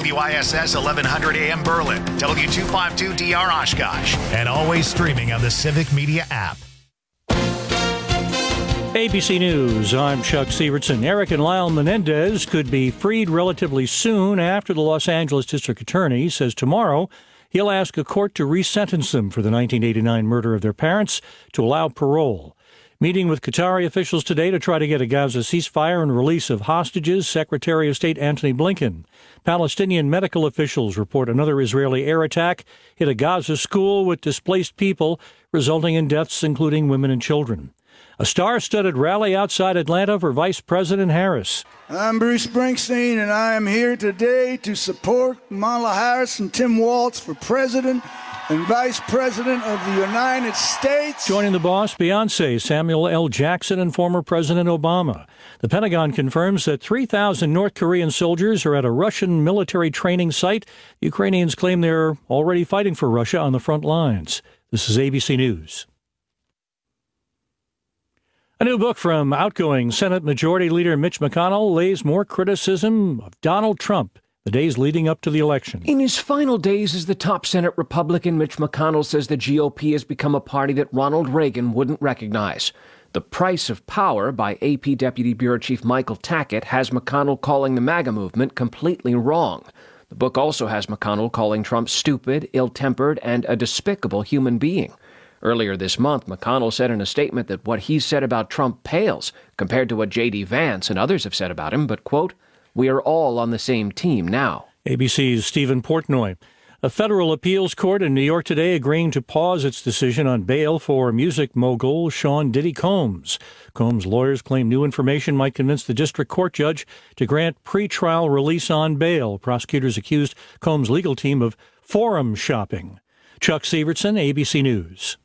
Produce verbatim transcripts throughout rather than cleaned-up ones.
W I S S eleven hundred A M Berlin, W two fifty-two D R Oshkosh, and always streaming on the Civic Media app. A B C News, I'm Chuck Sievertson. Eric and Lyle Menendez could be freed relatively soon after the Los Angeles District Attorney says tomorrow he'll ask a court to resentence them for the nineteen eighty-nine murder of their parents to allow parole. Meeting with Qatari officials today to try to get a Gaza ceasefire and release of hostages, Secretary of State Antony Blinken. Palestinian medical officials report another Israeli air attack hit a Gaza school with displaced people, resulting in deaths, including women and children. A star-studded rally outside Atlanta for Vice President Harris. I'm Bruce Springsteen, and I am here today to support Kamala Harris and Tim Walz for President and Vice President of the United States. Joining the boss, Beyonce, Samuel L. Jackson, and former President Obama. The Pentagon confirms that three thousand North Korean soldiers are at a Russian military training site. Ukrainians claim they're already fighting for Russia on the front lines. This is A B C News. A new book from outgoing Senate Majority Leader Mitch McConnell lays more criticism of Donald Trump the days leading up to the election. In his final days as the top Senate Republican, Mitch McConnell says the G O P has become a party that Ronald Reagan wouldn't recognize. The Price of Power by A P Deputy Bureau Chief Michael Tackett has McConnell calling the MAGA movement completely wrong. The book also has McConnell calling Trump stupid, ill-tempered, and a despicable human being. Earlier this month, McConnell said in a statement that what he said about Trump pales compared to what J D. Vance and others have said about him, but, quote, we are all on the same team now. A B C's Stephen Portnoy. A federal appeals court in New York today agreeing to pause its decision on bail for music mogul Sean Diddy Combs. Combs' lawyers claim new information might convince the district court judge to grant pretrial release on bail. Prosecutors accused Combs' legal team of forum shopping. Chuck Sievertson, A B C News.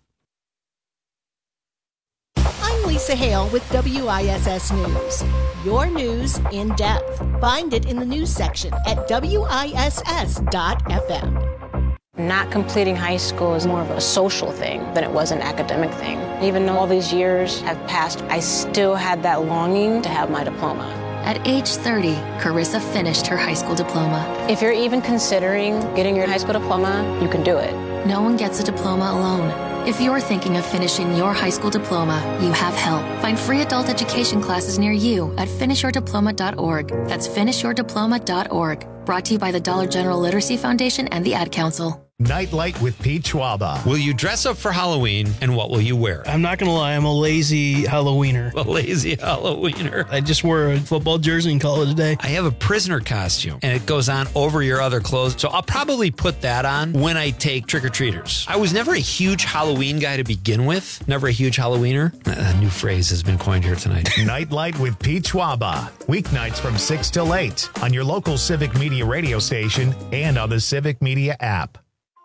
Lisa Hale with W I S S News. Your news in depth. Find it in the news section at W I S S dot F M. Not completing high school is more of a social thing than it was an academic thing. Even though all these years have passed, I still had that longing to have my diploma. At age thirty, Carissa finished her high school diploma. If you're even considering getting your high school diploma, you can do it. No one gets a diploma alone. If you're thinking of finishing your high school diploma, you have help. Find free adult education classes near you at finish your diploma dot org. That's finish your diploma dot org. Brought to you by the Dollar General Literacy Foundation and the Ad Council. Nightlight with Pete Schwaba. Will you dress up for Halloween, and what will you wear? I'm not going to lie, I'm a lazy Halloweener. A lazy Halloweener. I just wear a football jersey and call it a day. I have a prisoner costume, and it goes on over your other clothes, so I'll probably put that on when I take trick-or-treaters. I was never a huge Halloween guy to begin with. Never a huge Halloweener. A new phrase has been coined here tonight. Nightlight with Pete Schwaba. Weeknights from six till eight on your local Civic Media radio station and on the Civic Media app.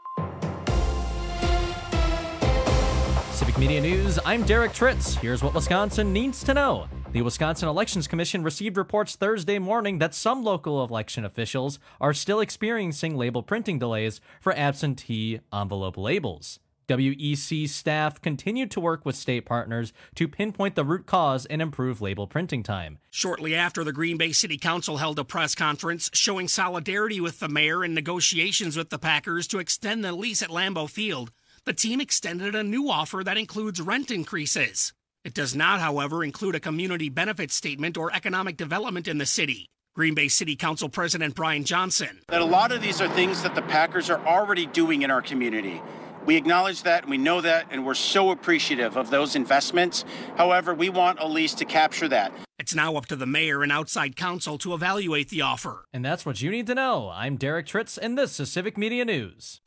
Civic Media News, I'm Derek Tritz. Here's what Wisconsin needs to know. The Wisconsin Elections Commission received reports Thursday morning that some local election officials are still experiencing label printing delays for absentee envelope labels. W E C staff continued to work with state partners to pinpoint the root cause and improve label printing time. Shortly after, the Green Bay City Council held a press conference showing solidarity with the mayor in negotiations with the Packers to extend the lease at Lambeau Field. The team extended a new offer that includes rent increases. It does not, however, include a community benefit statement or economic development in the city. Green Bay City Council President Brian Johnson. That a lot of these are things that the Packers are already doing in our community. We acknowledge that, and we know that, and we're so appreciative of those investments. However, we want a lease to capture that. It's now up to the mayor and outside counsel to evaluate the offer. And that's what you need to know. I'm Derek Tritz, and this is Civic Media News.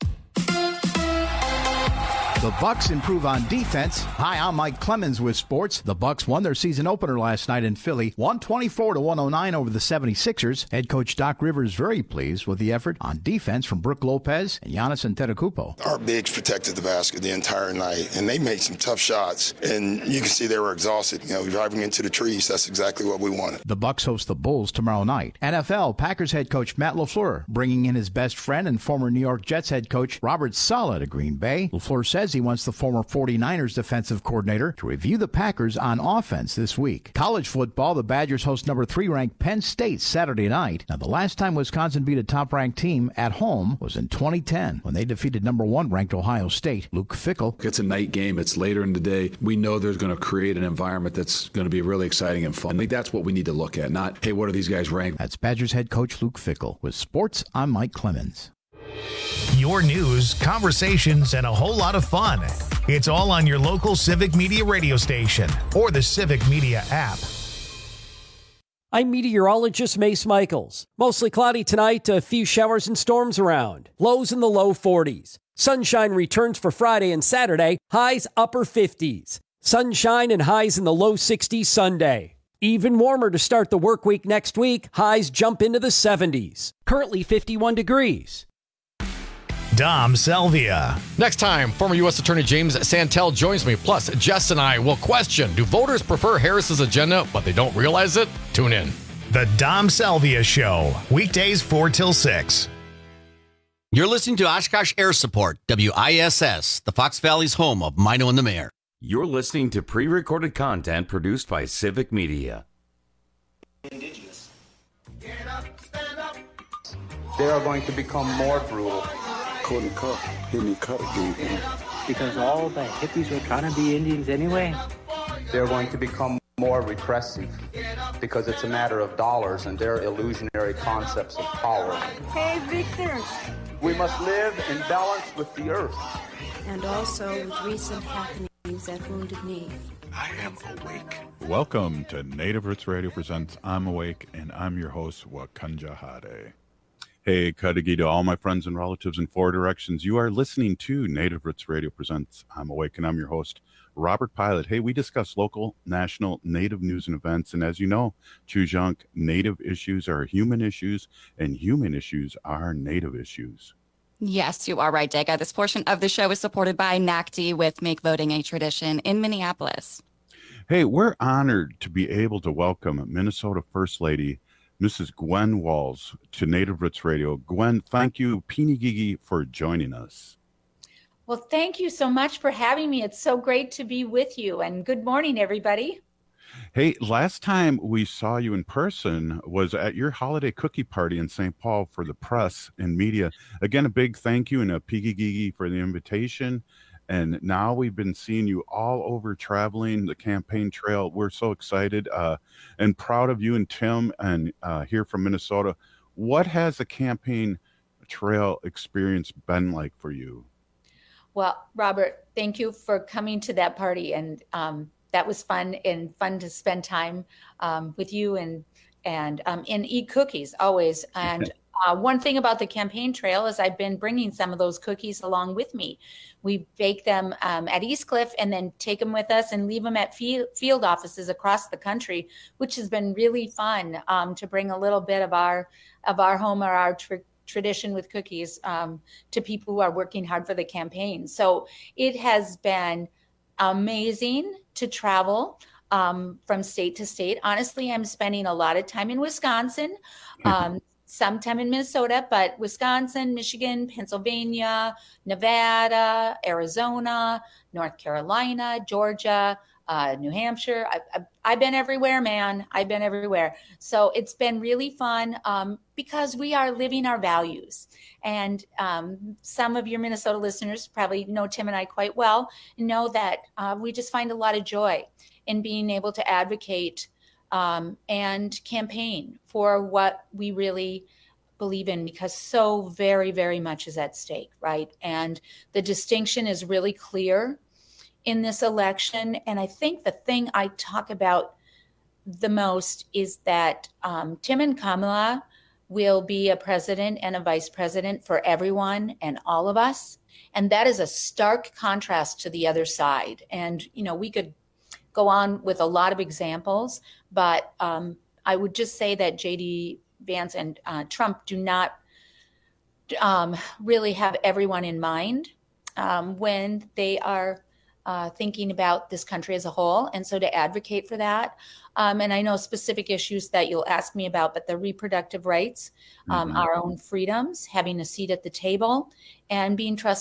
The Bucs improve on defense. Hi, I'm Mike Clemens with sports. The Bucs won their season opener last night in Philly, one twenty-four to one oh nine over the seventy-sixers. Head coach Doc Rivers very pleased with the effort on defense from Brook Lopez and Giannis Antetokounmpo. Our bigs protected the basket the entire night, and they made some tough shots, and you can see they were exhausted. You know, driving into the trees, that's exactly what we wanted. The Bucs host the Bulls tomorrow night. N F L, Packers head coach Matt LaFleur bringing in his best friend and former New York Jets head coach Robert Saleh to Green Bay. LaFleur says Busy wants the former forty-niners defensive coordinator to review the Packers on offense this week. College football, the Badgers host number three ranked Penn State Saturday night. Now, the last time Wisconsin beat a top-ranked team at home was in twenty ten when they defeated number one ranked Ohio State. Luke Fickell. It's a night game. It's later in the day. We know there's going to create an environment that's going to be really exciting and fun. I think that's what we need to look at, not, hey, what are these guys ranked? That's Badgers head coach Luke Fickell. With sports, I'm Mike Clemens. Your news, conversations, and a whole lot of fun. It's all on your local Civic Media radio station or the Civic Media app. I'm meteorologist Mace Michaels. Mostly cloudy tonight, a few showers and storms around. Lows in the low forties. Sunshine returns for Friday and Saturday, highs upper fifties. Sunshine and highs in the low sixties Sunday. Even warmer to start the work week next week, highs jump into the seventies. Currently fifty-one degrees. Dom Salvia. Next time, former U S Attorney James Santel joins me. Plus, Jess and I will question, do voters prefer Harris's agenda, but they don't realize it? Tune in. The Dom Salvia Show, weekdays four till six. You're listening to Oshkosh Air Support, W I S S, the Fox Valley's home of Mino and the Mayor. You're listening to pre-recorded content produced by Civic Media. Indigenous. They are going to become more brutal. Couldn't cut, didn't cut again. Because all the hippies were trying to be Indians anyway. They're going to become more repressive because it's a matter of dollars and their illusionary concepts of power. Hey, Victor. We must live in balance with the earth. And also with recent happenings at Wounded Knee. I am awake. Welcome to Native Roots Radio presents I'm Awake, and I'm your host, Wakanja Hade. Hey, Kadagi to all my friends and relatives in four directions. You are listening to Native Roots Radio presents I'm Awake, and I'm your host, Robert Pilot. Hey, we discuss local, national, Native news and events, and as you know, Chujunk, Native issues are human issues, and human issues are Native issues. Yes, you are right, Dega. This portion of the show is supported by N A C D with Make Voting a Tradition in Minneapolis. Hey, we're honored to be able to welcome Minnesota First Lady, Missus Gwen Walz, to Native Roots Radio. Gwen, thank you, Pinigigi, for joining us. Well, thank you so much for having me. It's so great to be with you, and good morning, everybody. Hey, last time we saw you in person was at your holiday cookie party in Saint Paul for the press and media. Again, a big thank you and a Pinigigi for the invitation. And now we've been seeing you all over traveling the campaign trail. We're so excited uh, and proud of you and Tim and uh, here from Minnesota. What has the campaign trail experience been like for you? Well, Robert, thank you for coming to that party. And um, that was fun and fun to spend time um, with you and, and, um, and eat cookies always. And Uh, one thing about the campaign trail is I've been bringing some of those cookies along with me. We bake them um, at East Cliff and then take them with us and leave them at field, field offices across the country, which has been really fun um, to bring a little bit of our of our home or our tr- tradition with cookies um, to people who are working hard for the campaign. So it has been amazing to travel um, from state to state. Honestly, I'm spending a lot of time in Wisconsin. Um, Sometime in Minnesota, but Wisconsin, Michigan, Pennsylvania, Nevada, Arizona, North Carolina, Georgia, uh, New Hampshire. I, I, I've been everywhere, man. I've been everywhere. So it's been really fun um, because we are living our values. And um, some of your Minnesota listeners probably know Tim and I quite well and know that uh, we just find a lot of joy in being able to advocate Um, and campaign for what we really believe in, because so very, very much is at stake, right? And the distinction is really clear in this election. And I think the thing I talk about the most is that um, Tim and Kamala will be a president and a vice president for everyone and all of us. And that is a stark contrast to the other side. And, you know, we could go on with a lot of examples, but um, I would just say that J D Vance and uh, Trump do not um, really have everyone in mind um, when they are uh, thinking about this country as a whole. And so to advocate for that, um, and I know specific issues that you'll ask me about, but the reproductive rights, um, mm-hmm. our own freedoms, having a seat at the table, and being trusted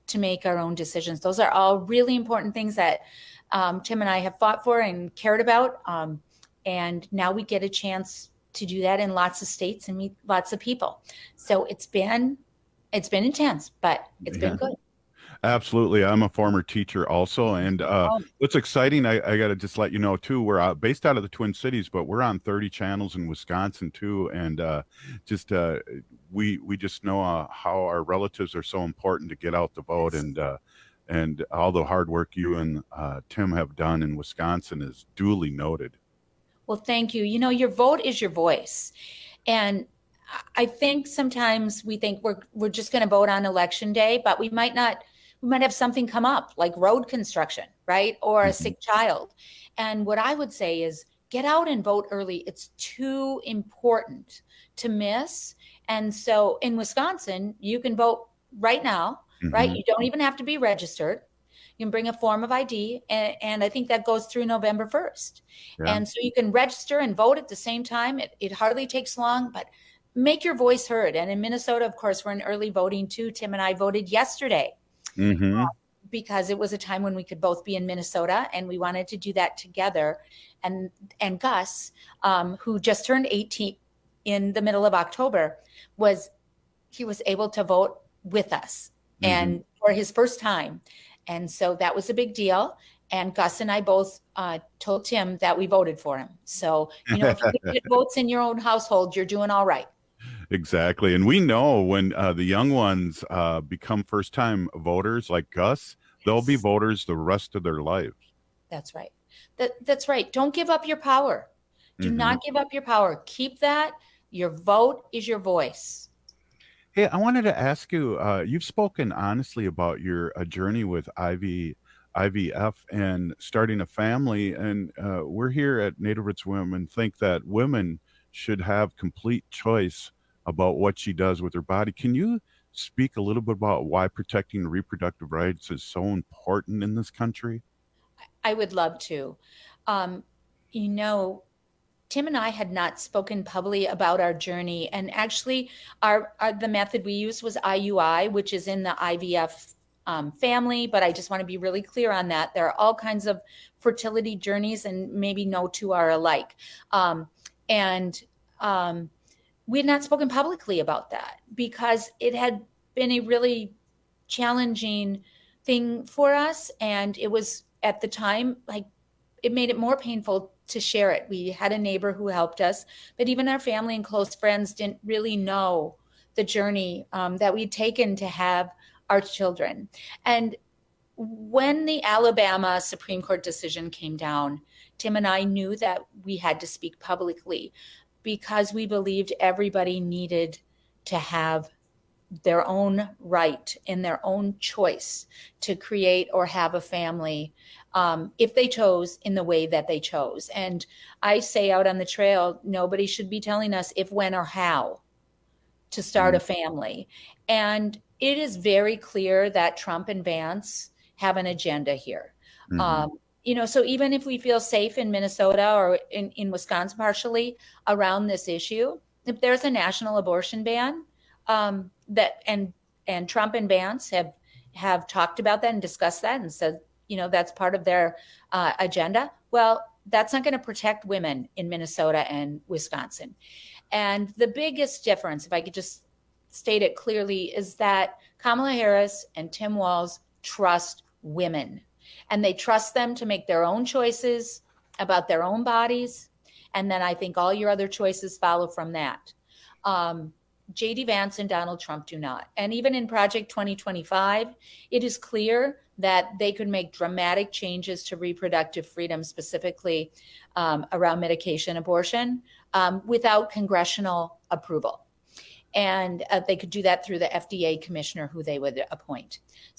to make our own decisions. Those are all really important things that um, Tim and I have fought for and cared about. Um, and now we get a chance to do that in lots of states and meet lots of people. So it's been, it's been intense, but it's Yeah. been good. Absolutely. I'm a former teacher also. And uh, Oh. what's exciting, I, I got to just let you know too, we're out, based out of the Twin Cities, but we're on thirty channels in Wisconsin too. And uh, just uh, we we just know uh, how our relatives are so important to get out the vote. And uh, and all the hard work you and uh, Tim have done in Wisconsin is duly noted. Well, thank you. You know, your vote is your voice. And I think sometimes we think we're we're just going to vote on election day, but we might not, we might have something come up like road construction, right? Or a sick child. And what I would say is get out and vote early. It's too important to miss. And so in Wisconsin, you can vote right now, right? Mhm. You don't even have to be registered. You can bring a form of I D, and, and I think that goes through November first. Yeah. And so you can register and vote at the same time. It, it hardly takes long, but make your voice heard. And in Minnesota, of course, we're in early voting too. Tim and I voted yesterday Mm-hmm. because it was a time when we could both be in Minnesota, and we wanted to do that together. And and Gus, um, who just turned eighteen in the middle of October, was he was able to vote with us and for his first time. And so that was a big deal. And Gus and I both uh, told Tim that we voted for him. So, you know, if you can get votes in your own household, you're doing all right. Exactly. And we know when uh, the young ones uh, become first time voters like Gus, they'll be voters the rest of their lives. That's right. That, that's right. Don't give up your power. Do Mhm. not give up your power. Keep that. Your vote is your voice. Hey, I wanted to ask you, uh, you've spoken honestly about your uh, journey with I V, I V F and starting a family. And uh, we're here at Native Roots Women think that women should have complete choice about what she does with her body. Can you speak a little bit about why protecting reproductive rights is so important in this country? I would love to. Um, you know, Tim and I had not spoken publicly about our journey, and actually, our, our the method we used was I U I, which is in the I V F um, family. But I just want to be really clear on that. There are all kinds of fertility journeys, and maybe no two are alike. Um, and um, we had not spoken publicly about that because it had been a really challenging thing for us, and it was at the time like it made it more painful to share it. We had a neighbor who helped us, but even our family and close friends didn't really know the journey um, that we'd taken to have our children. And when the Alabama Supreme Court decision came down, Tim and I knew that we had to speak publicly because we believed everybody needed to have their own right and their own choice to create or have a family um, if they chose in the way that they chose. And I say out on the trail, nobody should be telling us if, when, or how to start a family. And it is very clear that Trump and Vance have an agenda here. Mhm. Um, you know, so even if we feel safe in Minnesota or in, in Wisconsin partially around this issue, if there's a national abortion ban, um, that and and Trump and Vance have have talked about that and discussed that and said, you know, that's part of their uh, agenda. Well, that's not going to protect women in Minnesota and Wisconsin. And the biggest difference, if I could just state it clearly, is that Kamala Harris and Tim Walz trust women, and they trust them to make their own choices about their own bodies. And then I think all your other choices follow from that. Um, J D Vance and Donald Trump do not. And even in Project twenty twenty-five, it is clear that they could make dramatic changes to reproductive freedom, specifically um, around medication abortion, um, without congressional approval. And uh, they could do that through the F D A commissioner who they would appoint.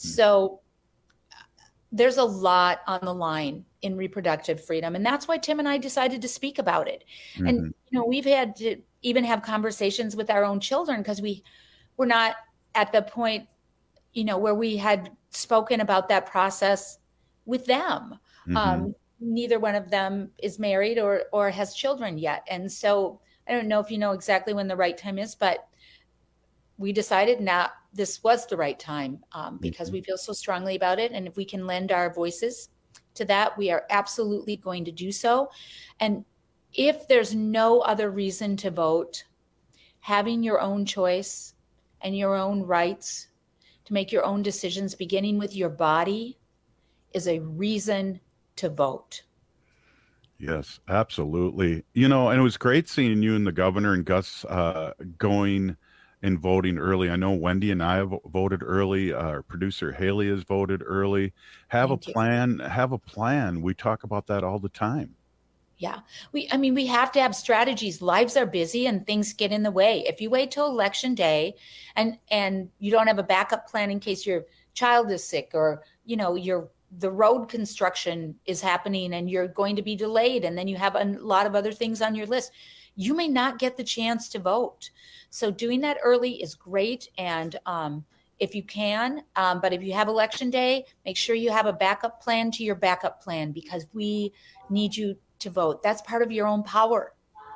So there's a lot on the line in reproductive freedom. And that's why Tim and I decided to speak about it. Mhm. And, you know, we've had to even have conversations with our own children because we were not at the point, you know, where we had spoken about that process with them. Mhm. Um, neither one of them is married or, or has children yet. And so I don't know if you know exactly when the right time is, but we decided now this was the right time um, because we feel so strongly about it. And if we can lend our voices to that, we are absolutely going to do so. And if there's no other reason to vote, having your own choice and your own rights to make your own decisions, beginning with your body, is a reason to vote. Yes, absolutely. You know, and it was great seeing you and the governor and Gus uh, going and voting early. I know Wendy and I have voted early. Uh, our producer Haley has voted early. Have Thank a you. plan. Have a plan. We talk about that all the time. Yeah. We, I mean, we have to have strategies. Lives are busy and things get in the way. If you wait till election day and, and you don't have a backup plan in case your child is sick or, you know, your, the road construction is happening and you're going to be delayed. And then you have a lot of other things on your list. You may not get the chance to vote. So doing that early is great. And, um, if you can, um, but if you have election day, make sure you have a backup plan to your backup plan because we need you to vote. That's part of your own power.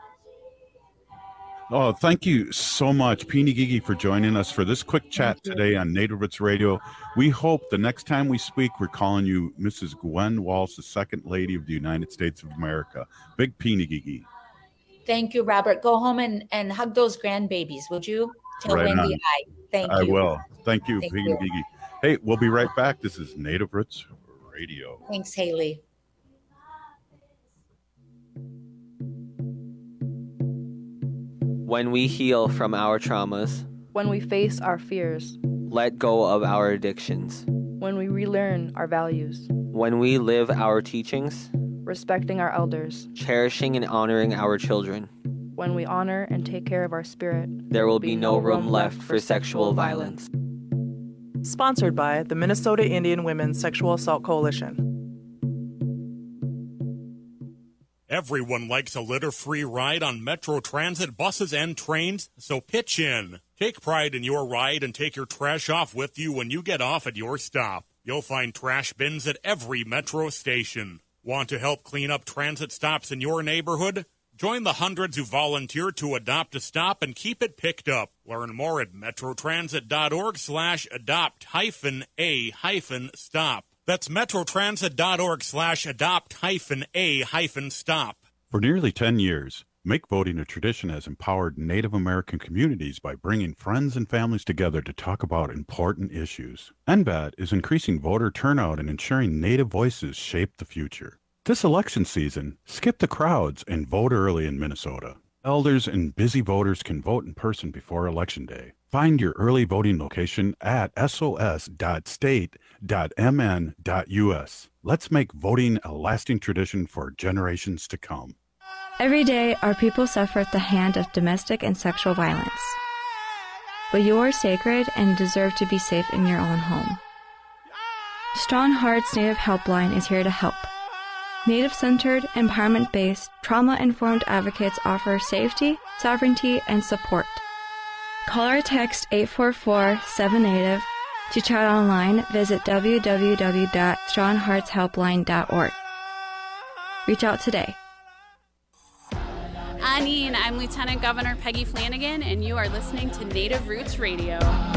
Oh, thank you so much, Peeny Gigi, for joining us for this quick chat today on Native Roots Radio. We hope the next time we speak, we're calling you Missus Gwen Walsh, the Second Lady of the United States of America. Big Peeny Gigi. Thank you, Robert. Go home and, and hug those grandbabies, would you? Tell Right Wendy on. hi. Thank I you. will. Thank you, Thank Peeny you. Gigi. Hey, we'll be right back. This is Native Roots Radio. Thanks, Haley. When we heal from our traumas, When we face our fears, let go of our addictions, when we relearn our values, when we live our teachings, respecting our elders, cherishing and honoring our children, when we honor and take care of our spirit, there will be no room left for sexual violence. Sponsored by the Minnesota Indian Women's Sexual Assault Coalition. Everyone likes a litter-free ride on Metro Transit buses and trains, so pitch in. Take pride in your ride and take your trash off with you when you get off at your stop. You'll find trash bins at every Metro station. Want to help clean up transit stops in your neighborhood? Join the hundreds who volunteer to adopt a stop and keep it picked up. Learn more at metrotransit.org slash adopt hyphen a hyphen stop. That's metrotransit.org slash adopt hyphen a hyphen stop. For nearly ten years, Make Voting a Tradition has empowered Native American communities by bringing friends and families together to talk about important issues. N V A T is increasing voter turnout and ensuring Native voices shape the future. This election season, skip the crowds and vote early in Minnesota. Elders and busy voters can vote in person before Election Day. Find your early voting location at s o s dot state dot m n dot u s. Let's make voting a lasting tradition for generations to come. Every day, our people suffer at the hand of domestic and sexual violence. But you are sacred and deserve to be safe in your own home. Strong Hearts Native Helpline is here to help. Native-centered, empowerment-based, trauma-informed advocates offer safety, sovereignty, and support. Call or text eight four four, seven native. To chat online, visit w w w dot strong hearts helpline dot org. Reach out today. Anine, I'm Lieutenant Governor Peggy Flanagan, and you are listening to Native Roots Radio.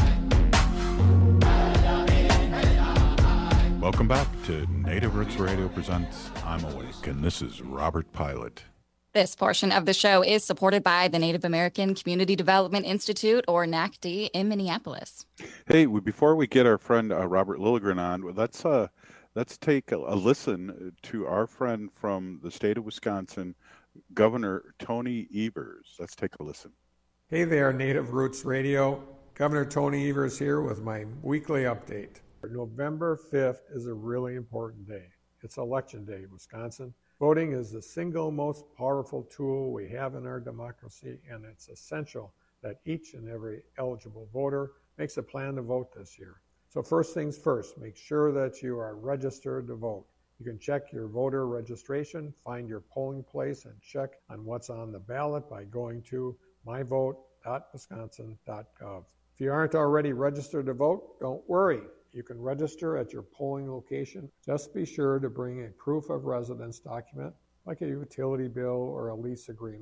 Welcome back to Native Roots Radio presents I'm Awake, and this is Robert Pilot. This portion of the show is supported by the Native American Community Development Institute, or N A C D, in Minneapolis. Hey, we, before we get our friend uh, Robert Lilligren on, let's uh, let's take a, a listen to our friend from the state of Wisconsin, Governor Tony Evers. Let's take a listen. Hey there, Native Roots Radio. Governor Tony Evers here with my weekly update. November fifth is a really important day. It's Election Day in Wisconsin. Voting is the single most powerful tool we have in our democracy, and it's essential that each and every eligible voter makes a plan to vote this year. So first things first, make sure that you are registered to vote. You can check your voter registration, find your polling place, and check on what's on the ballot by going to my vote dot wisconsin dot gov. If you aren't already registered to vote, don't worry. You can register at your polling location. Just be sure to bring a proof of residence document, like a utility bill or a lease agreement,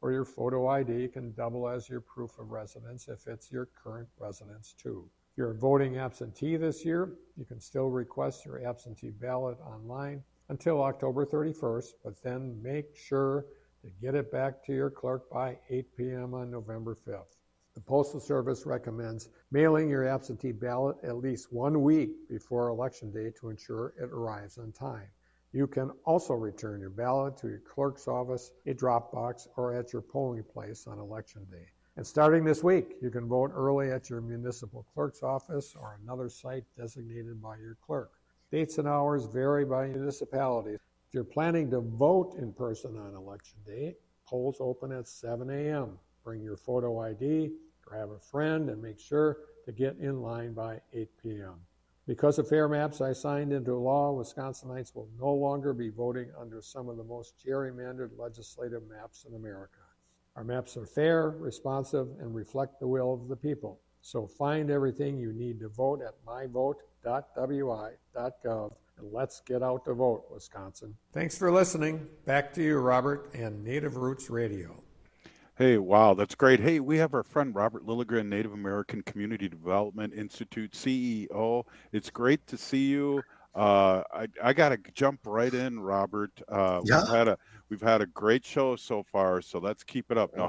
or your photo I D can double as your proof of residence if it's your current residence too. If you're voting absentee this year, you can still request your absentee ballot online until October thirty-first, but then make sure to get it back to your clerk by eight p.m. on November fifth. The Postal Service recommends mailing your absentee ballot at least one week before Election Day to ensure it arrives on time. You can also return your ballot to your clerk's office, a drop box, or at your polling place on Election Day. And starting this week, you can vote early at your municipal clerk's office or another site designated by your clerk. Dates and hours vary by municipality. If you're planning to vote in person on Election Day, polls open at seven a.m. Bring your photo I D, grab a friend, and make sure to get in line by eight p.m. Because of Fair Maps I signed into law, Wisconsinites will no longer be voting under some of the most gerrymandered legislative maps in America. Our maps are fair, responsive, and reflect the will of the people. So find everything you need to vote at my vote dot w i dot gov, and let's get out to vote, Wisconsin. Thanks for listening. Back to you, Robert, and Native Roots Radio. Hey, wow, that's great. Hey, we have our friend Robert Lilligren, Native American Community Development Institute C E O. It's great to see you. Uh, I, I got to jump right in, Robert. Uh, Yeah. We've had a we've had a great show so far, so let's keep it up. No.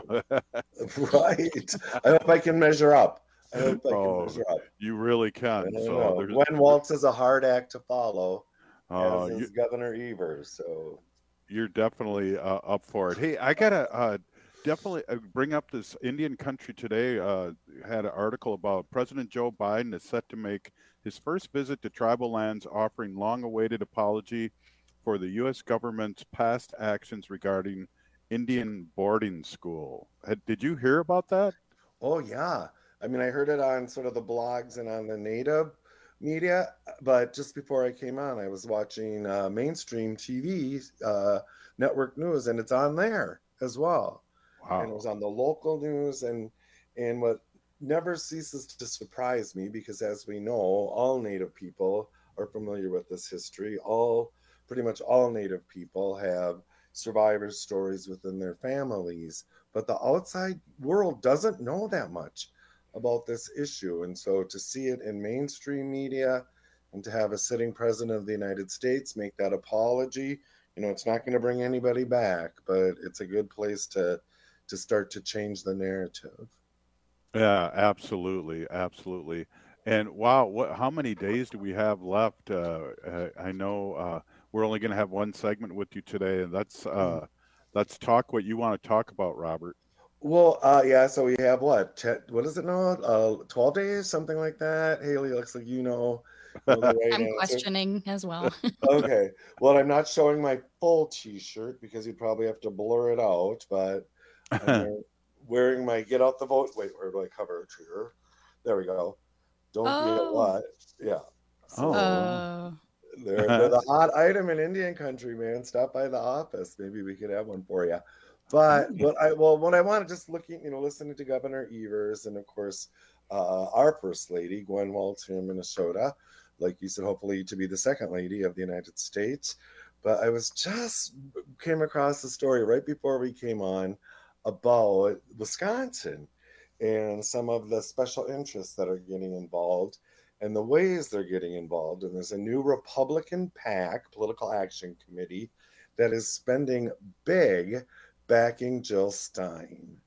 Right. I hope I can measure up. I hope I can Oh, measure up. you really I can. don't So know. there's, Gwen Waltz is a hard act to follow, uh, as you, is Governor Evers. So you're definitely uh, up for it. Hey, I gotta uh, definitely uh, bring up this Indian Country Today. Uh, had an article about President Joe Biden is set to make his first visit to tribal lands, offering long-awaited apology for the U S government's past actions regarding Indian boarding school. Had, did you hear about that? Oh, yeah. I mean, I heard it on sort of the blogs and on the native media, but just before I came on, I was watching uh, mainstream T V, uh, network news, and it's on there as well. Wow. And it was on the local news, and and what never ceases to surprise me, because as we know, all Native people are familiar with this history. All, pretty much all Native people have survivor stories within their families, but the outside world doesn't know that much about this issue. And so to see it in mainstream media and to have a sitting president of the United States make that apology, you know, it's not going to bring anybody back, but it's a good place to to start to change the narrative. Yeah, absolutely, absolutely. And wow, what? How many days do we have left? Uh, I, I know uh, we're only going to have one segment with you today, and that's uh, let's talk what you want to talk about, Robert. Well, uh, yeah, so we have what? Te- what is it now? Uh, twelve days, something like that. Haley, looks like you know. know the right I'm answer. questioning as well. Okay. Well, I'm not showing my full T-shirt because you'd probably have to blur it out, but I'm wearing my Get Out the Vote. Wait, where do I cover it here? There we go. Don't be Oh. a what? Yeah. So Oh. they're, they're the hot item in Indian country, man. Stop by the office. Maybe we could have one for you. But what I well, what I want to just looking, you know, listening to Governor Evers and of course uh, our First Lady Gwen Waltz here in Minnesota, like you said, hopefully to be the second lady of the United States. But I was just came across the story right before we came on about Wisconsin and some of the special interests that are getting involved and the ways they're getting involved. And there's a new Republican PAC, Political Action Committee, that is spending big backing Jill Stein.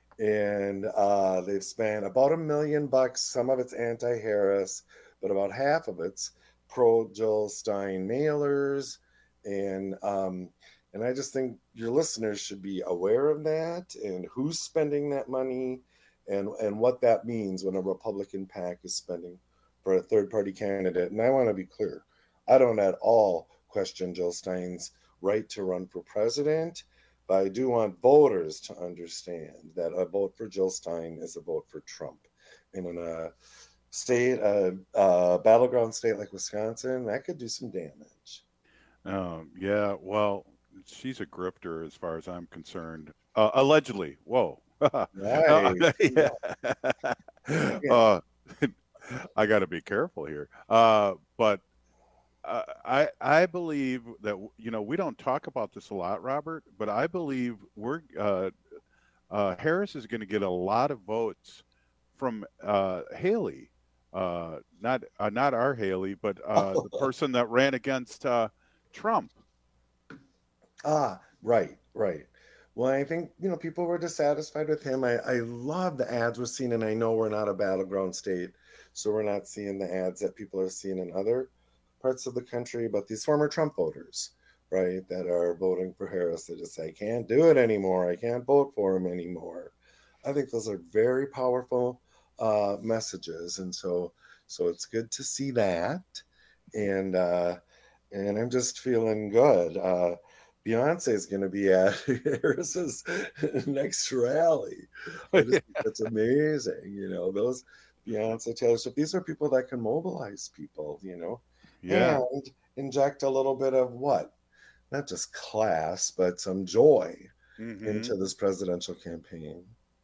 And uh, they've spent about a million bucks. Some of it's anti-Harris, but about half of it's pro-Jill Stein mailers. And um, and I just think your listeners should be aware of that and who's spending that money and, and what that means when a Republican PAC is spending for a third-party candidate. And I want to be clear. I don't at all question Jill Stein's right to run for president, but I do want voters to understand that a vote for Jill Stein is a vote for Trump. And in a state, a, a battleground state like Wisconsin, that could do some damage. Um, yeah, well, she's a grifter as far as I'm concerned. Uh, allegedly. Whoa. Nice. Yeah. uh, I got to be careful here. Uh, but uh, I I believe that, you know, we don't talk about this a lot, Robert, but I believe we're uh, uh, Harris is going to get a lot of votes from uh, Haley, uh, not uh, not our Haley, but uh, the person that ran against uh, Trump. Ah, right, right. Well, I think, you know, people were dissatisfied with him. I, I love the ads we're seeing, and I know we're not a battleground state, so we're not seeing the ads that people are seeing in other parts of the country, but these former Trump voters, right, that are voting for Harris, they just say, I can't do it anymore. I can't vote for him anymore. I think those are very powerful uh, messages, and so so it's good to see that, and uh, and I'm just feeling good. Uh, Beyonce is going to be at Harris's next rally. I just think that's amazing. You know, those Beyonce, Taylor Swift, these are people that can mobilize people, you know, yeah. and inject a little bit of what? Not just class, but some joy mm-hmm. into this presidential campaign.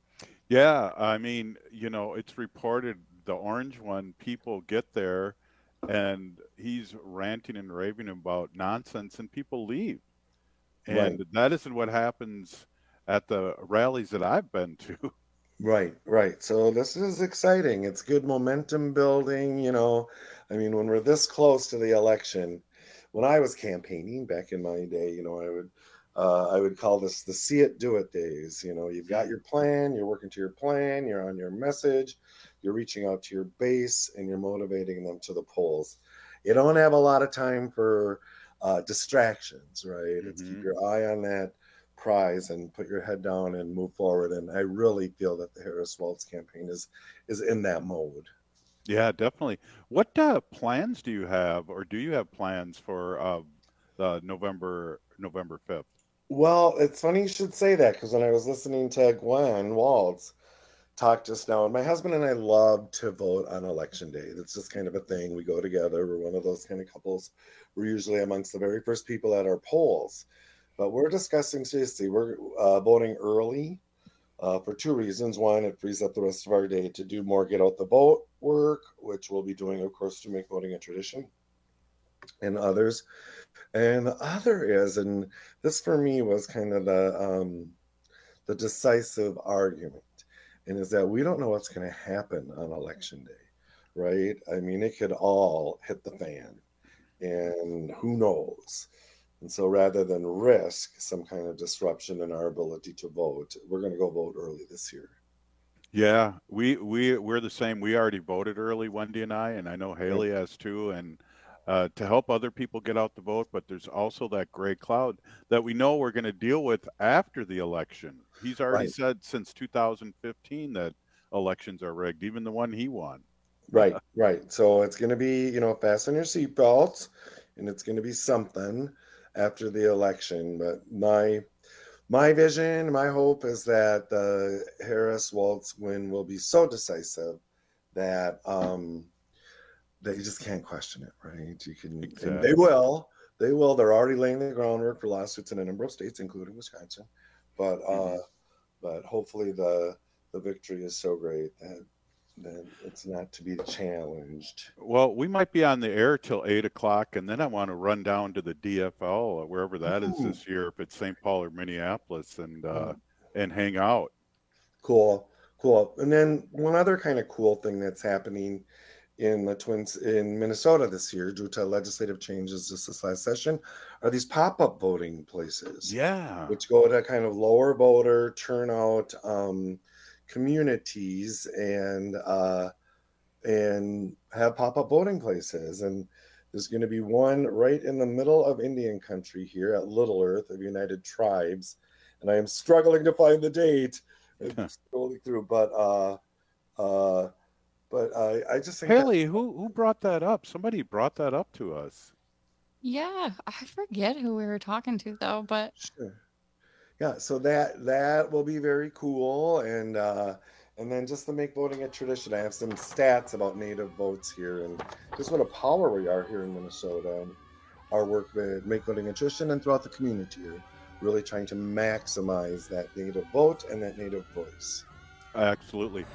Yeah. I mean, you know, it's reported the orange one, people get there and he's ranting and raving about nonsense and people leave. And right. that isn't what happens at the rallies that I've been to. Right, right. So this is exciting. It's good momentum building, you know. I mean, when we're this close to the election, when I was campaigning back in my day, you know, I would uh, I would call this the see it, do it days. You know, you've got your plan, you're working to your plan, you're on your message, you're reaching out to your base, and you're motivating them to the polls. You don't have a lot of time for Uh, distractions, right? Mm-hmm. It's keep your eye on that prize and put your head down and move forward. And I really feel that the Harris Walz campaign is is in that mode. Yeah, definitely. What uh, plans do you have, or do you have plans for uh, the November November fifth? Well, it's funny you should say that, because when I was listening to Gwen Walz talk just now, and my husband and I love to vote on election day. That's just kind of a thing. We go together. We're one of those kind of couples. We're usually amongst the very first people at our polls. But we're discussing, seriously, we're uh, voting early uh, for two reasons. One, it frees up the rest of our day to do more get out the vote work, which we'll be doing, of course, to make voting a tradition, and others. And the other is, and this for me was kind of the um, the decisive argument, and is that we don't know what's going to happen on election day, right? I mean, it could all hit the fan, and who knows? And so rather than risk some kind of disruption in our ability to vote, we're going to go vote early this year. Yeah, we, we, we're the same. We already voted early, Wendy and I, and I know Haley yeah. has too, and uh, to help other people get out the vote, but there's also that gray cloud that we know we're going to deal with after the election. He's already right. said since two thousand fifteen that elections are rigged, even the one he won. Right, right. So it's going to be, you know, fasten your seatbelts, and it's going to be something after the election. But my my vision, my hope is that the Harris Walz win will be so decisive that um, that you just can't question it, right? You can, exactly. and they will, they will. They're already laying the groundwork for lawsuits in a number of states, including Wisconsin. But uh, but hopefully the the victory is so great that that it's not to be challenged. Well, we might be on the air till eight o'clock, and then I want to run down to the D F L, or wherever that Ooh. is this year, if it's Saint Paul or Minneapolis, and uh, mm. and hang out. Cool, cool. And then one other kind of cool thing that's happening in the Twins in Minnesota this year, due to legislative changes just this last session, are these pop-up voting places. Yeah, which go to kind of lower voter turnout um, communities and uh, and have pop-up voting places. And there's going to be one right in the middle of Indian country here at Little Earth of United Tribes, and I am struggling to find the date. I'm scrolling through, but uh, uh, but I, I just think Haley, that, who who brought that up? Somebody brought that up to us. Yeah, I forget who we were talking to though, but sure. Yeah, so that that will be very cool, and uh, and then just to make voting a tradition, I have some stats about native votes here, and just what a power we are here in Minnesota, and our work with Make Voting a Tradition and throughout the community here, really trying to maximize that native vote and that native voice. Absolutely.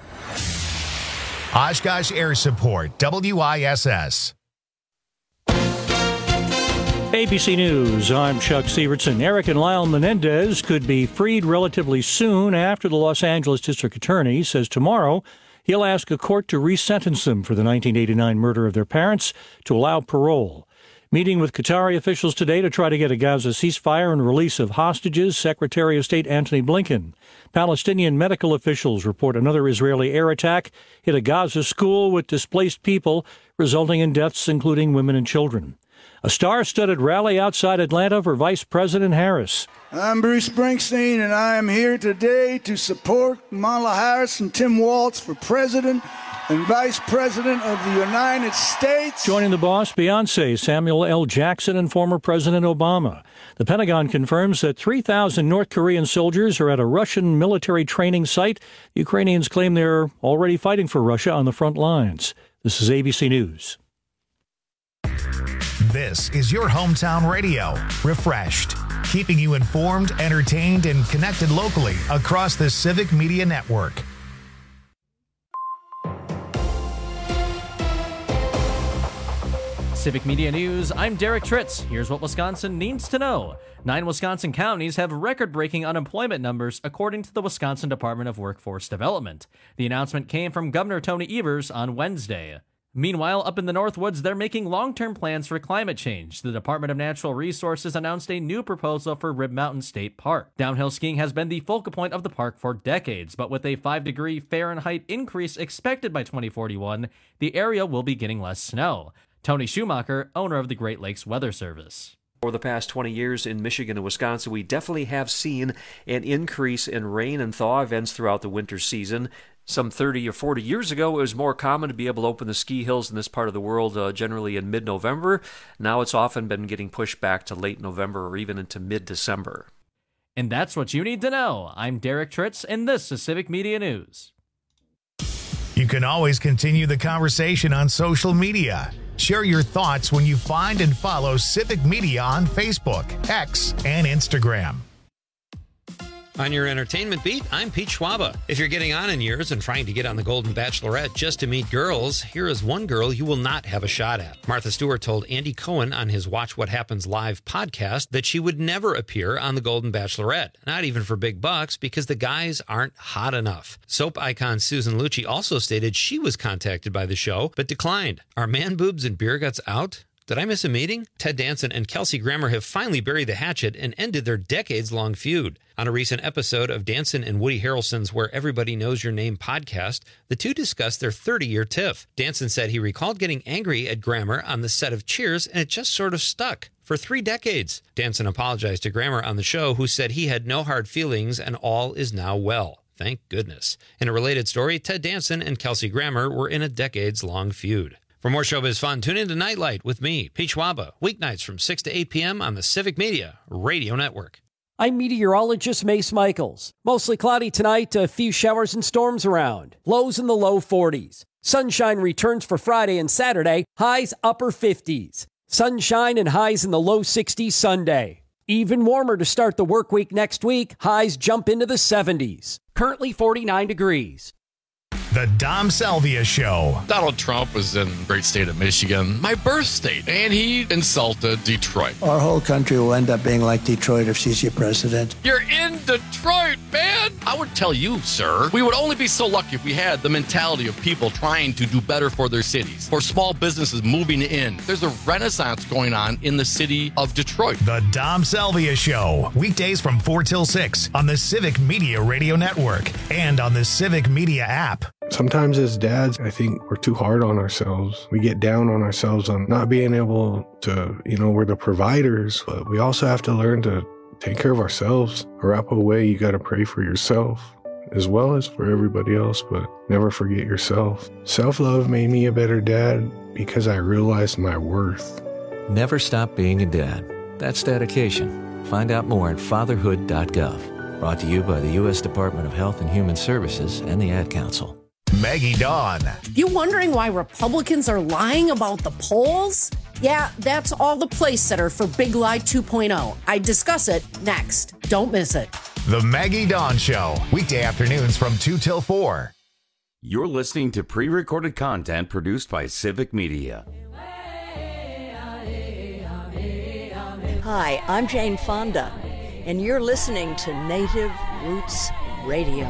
Oshkosh Air Support, W I S S. A B C News, I'm Chuck Sievertson. Eric and Lyle Menendez could be freed relatively soon after the Los Angeles District Attorney says tomorrow he'll ask a court to resentence them for the nineteen eighty-nine murder of their parents to allow parole. Meeting with Qatari officials today to try to get a Gaza ceasefire and release of hostages, Secretary of State Antony Blinken. Palestinian medical officials report another Israeli air attack hit a Gaza school with displaced people, resulting in deaths, including women and children. A star-studded rally outside Atlanta for Vice President Harris. I'm Bruce Springsteen, and I am here today to support Kamala Harris and Tim Walz for President and Vice President of the United States. Joining the boss, Beyonce, Samuel L. Jackson, and former President Obama. The Pentagon confirms that three thousand North Korean soldiers are at a Russian military training site. The Ukrainians claim they're already fighting for Russia on the front lines. This is A B C News. This is your hometown radio, Refreshed, keeping you informed, entertained, and connected locally across the Civic Media Network. Civic Media News, I'm Derek Tritz. Here's what Wisconsin needs to know. Nine Wisconsin counties have record-breaking unemployment numbers, according to the Wisconsin Department of Workforce Development. The announcement came from Governor Tony Evers on Wednesday. Meanwhile, up in the Northwoods, they're making long-term plans for climate change. The Department of Natural Resources announced a new proposal for Rib Mountain State Park. Downhill skiing has been the focal point of the park for decades, but with a five degree Fahrenheit increase expected by twenty forty-one, the area will be getting less snow. Tony Schumacher, owner of the Great Lakes Weather Service. Over the past twenty years in Michigan and Wisconsin, we definitely have seen an increase in rain and thaw events throughout the winter season. Some thirty or forty years ago, it was more common to be able to open the ski hills in this part of the world uh, generally in mid-November. Now it's often been getting pushed back to late November or even into mid-December. And that's what you need to know. I'm Derek Tritz, and this is Civic Media News. You can always continue the conversation on social media. Share your thoughts when you find and follow Civic Media on Facebook, X, and Instagram. On your entertainment beat, I'm Pete Schwaba. If you're getting on in years and trying to get on the Golden Bachelorette just to meet girls, here is one girl you will not have a shot at. Martha Stewart told Andy Cohen on his Watch What Happens Live podcast that she would never appear on the Golden Bachelorette, not even for big bucks, because the guys aren't hot enough. Soap icon Susan Lucci also stated she was contacted by the show, but declined. Are man boobs and beer guts out? Did I miss a meeting? Ted Danson and Kelsey Grammer have finally buried the hatchet and ended their decades-long feud. On a recent episode of Danson and Woody Harrelson's Where Everybody Knows Your Name podcast, the two discussed their thirty-year tiff. Danson said he recalled getting angry at Grammer on the set of Cheers, and it just sort of stuck. For three decades. Danson apologized to Grammer on the show, who said he had no hard feelings and all is now well. Thank goodness. In a related story, Ted Danson and Kelsey Grammer were in a decades-long feud. For more showbiz fun, tune in to Nightlight with me, Pete Schwaba, weeknights from six to eight p.m. on the Civic Media Radio Network. I'm meteorologist Mace Michaels. Mostly cloudy tonight, a few showers and storms around. Lows in the low forties. Sunshine returns for Friday and Saturday, highs upper fifties. Sunshine and highs in the low sixties Sunday. Even warmer to start the work week next week, highs jump into the seventies. Currently forty-nine degrees. The Dom Salvia Show. Donald Trump was in the great state of Michigan, my birth state, and he insulted Detroit. Our whole country will end up being like Detroit if she's your president. You're in Detroit, man! I would tell you, sir, we would only be so lucky if we had the mentality of people trying to do better for their cities, for small businesses moving in. There's a renaissance going on in the city of Detroit. The Dom Salvia Show. Weekdays from four till six on the Civic Media Radio Network and on the Civic Media app. Sometimes as dads, I think we're too hard on ourselves. We get down on ourselves on not being able to, you know, we're the providers, but we also have to learn to take care of ourselves. Arapaho way, you got to pray for yourself as well as for everybody else, but never forget yourself. Self-love made me a better dad because I realized my worth. Never stop being a dad. That's dedication. Find out more at fatherhood dot gov. Brought to you by the U S Department of Health and Human Services and the Ad Council. Maggie Dawn. You wondering why Republicans are lying about the polls? Yeah, that's all the place setter for Big Lie two point oh. I discuss it next. Don't miss it. The Maggie Dawn Show. Weekday afternoons from two till four. You're listening to pre-recorded content produced by Civic Media. Hi, I'm Jane Fonda, and you're listening to Native Roots Radio.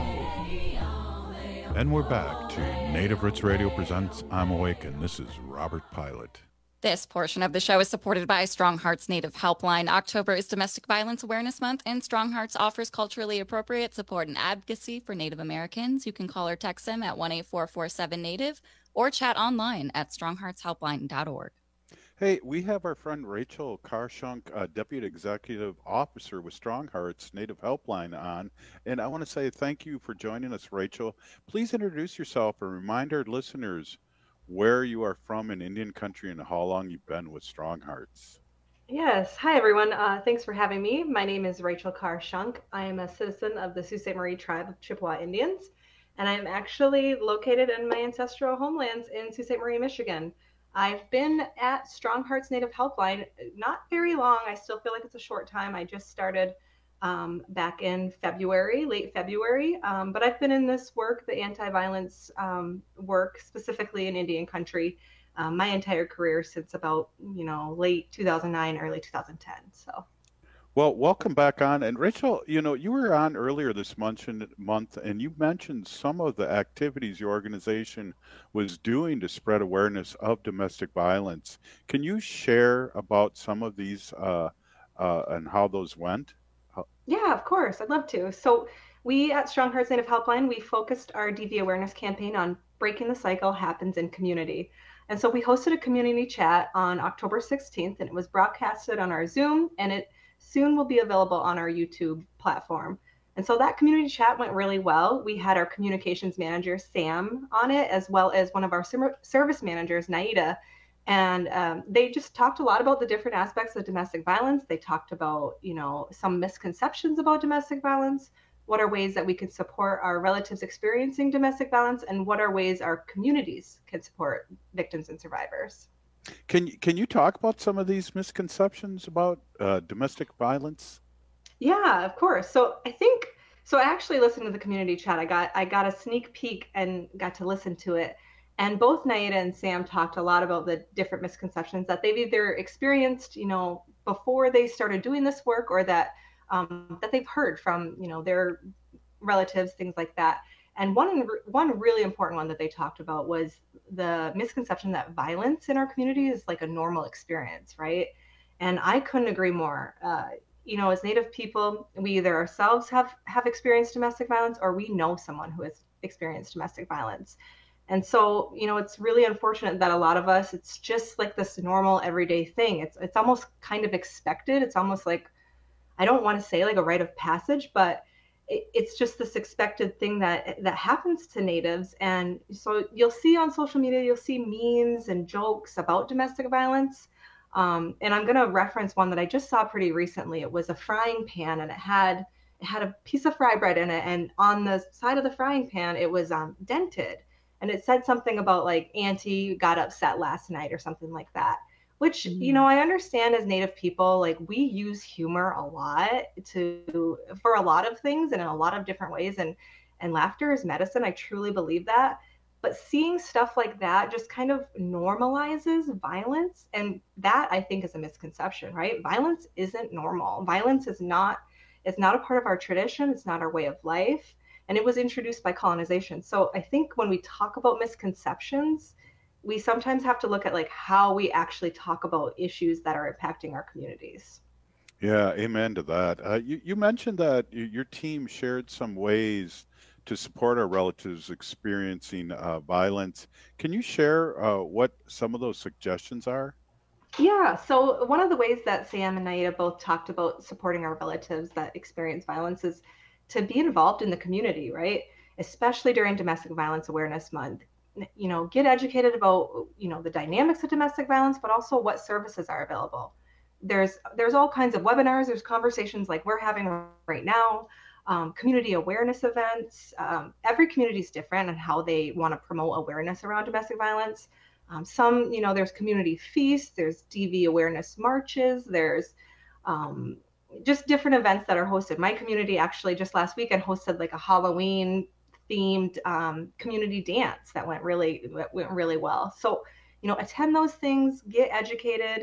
And we're back to Native Roots Radio presents I'm Awakened. This is Robert Pilot. This portion of the show is supported by Strong Hearts Native Helpline. October is Domestic Violence Awareness Month, and Strong Hearts offers culturally appropriate support and advocacy for Native Americans. You can call or text them at one eight four four seven Native or chat online at strong hearts helpline dot org. Hey, we have our friend Rachel Karshunk, uh, Deputy Executive Officer with Strong Hearts Native Helpline on, and I want to say thank you for joining us, Rachel. Please introduce yourself and remind our listeners where you are from in Indian country and how long you've been with Strong Hearts. Yes. Hi, everyone. Uh, thanks for having me. My name is Rachel Karshunk. I am a citizen of the Sault Ste. Marie tribe of Chippewa Indians, and I'm actually located in my ancestral homelands in Sault Ste. Marie, Michigan. I've been at Strong Hearts Native Helpline not very long. I still feel like it's a short time. I just started um, back in February, late February. Um, but I've been in this work, the anti-violence um, work, specifically in Indian country, um, my entire career since about, you know, late two thousand nine, early two thousand ten. So. Well, welcome back on. And Rachel, you know, you were on earlier this month, month and you mentioned some of the activities your organization was doing to spread awareness of domestic violence. Can you share about some of these uh, uh, and how those went? Yeah, of course. I'd love to. So we at Strong Hearts Native Helpline, we focused our D V awareness campaign on breaking the cycle happens in community. And so we hosted a community chat on October sixteenth, and it was broadcasted on our Zoom, and it soon will be available on our YouTube platform. And so that community chat went really well. We had our communications manager, Sam, on it, as well as one of our service managers, Naida. And um, they just talked a lot about the different aspects of domestic violence. They talked about, you know, some misconceptions about domestic violence. What are ways that we can support our relatives experiencing domestic violence, and what are ways our communities can support victims and survivors? Can you, can you talk about some of these misconceptions about uh, domestic violence? Yeah, of course. So I think, so I actually listened to the community chat. I got, I got a sneak peek and got to listen to it. And both Naida and Sam talked a lot about the different misconceptions that they've either experienced, you know, before they started doing this work, or that um, that they've heard from, you know, their relatives, things like that. And one one really important one that they talked about was the misconception that violence in our community is like a normal experience, right? And I couldn't agree more. Uh, you know, as Native people, we either ourselves have have experienced domestic violence, or we know someone who has experienced domestic violence. And so, you know, it's really unfortunate that a lot of us, it's just like this normal everyday thing. It's it's almost kind of expected. It's almost like, I don't want to say like a rite of passage, but it, it's just this expected thing that that happens to Natives. And so you'll see on social media, you'll see memes and jokes about domestic violence. Um, and I'm going to reference one that I just saw pretty recently. It was a frying pan, and it had it had a piece of fry bread in it. And on the side of the frying pan, it was um, dented. And it said something about like, Auntie got upset last night or something like that, which, mm-hmm. you know, I understand as Native people, like we use humor a lot to, for a lot of things and in a lot of different ways. And, and laughter is medicine. I truly believe that. But seeing stuff like that just kind of normalizes violence. And that, I think, is a misconception, right? Violence isn't normal. Violence is not, it's not a part of our tradition. It's not our way of life. And it was introduced by colonization. So I think when we talk about misconceptions, we sometimes have to look at like how we actually talk about issues that are impacting our communities. Yeah, amen to that. Uh, you, you mentioned that your team shared some ways to support our relatives experiencing uh, violence. Can you share uh, what some of those suggestions are? Yeah, so one of the ways that Sam and Naida both talked about supporting our relatives that experience violence is to be involved in the community, right? Especially during Domestic Violence Awareness Month. You know, get educated about, you know, the dynamics of domestic violence, but also what services are available. There's there's all kinds of webinars, there's conversations like we're having right now, um, community awareness events. Um, every community is different and how they want to promote awareness around domestic violence. Um, some, you know, there's community feasts, there's D V awareness marches, there's um, just different events that are hosted. My community actually just last weekend hosted like a Halloween themed um, community dance that went really went really well. So, you know, attend those things, get educated,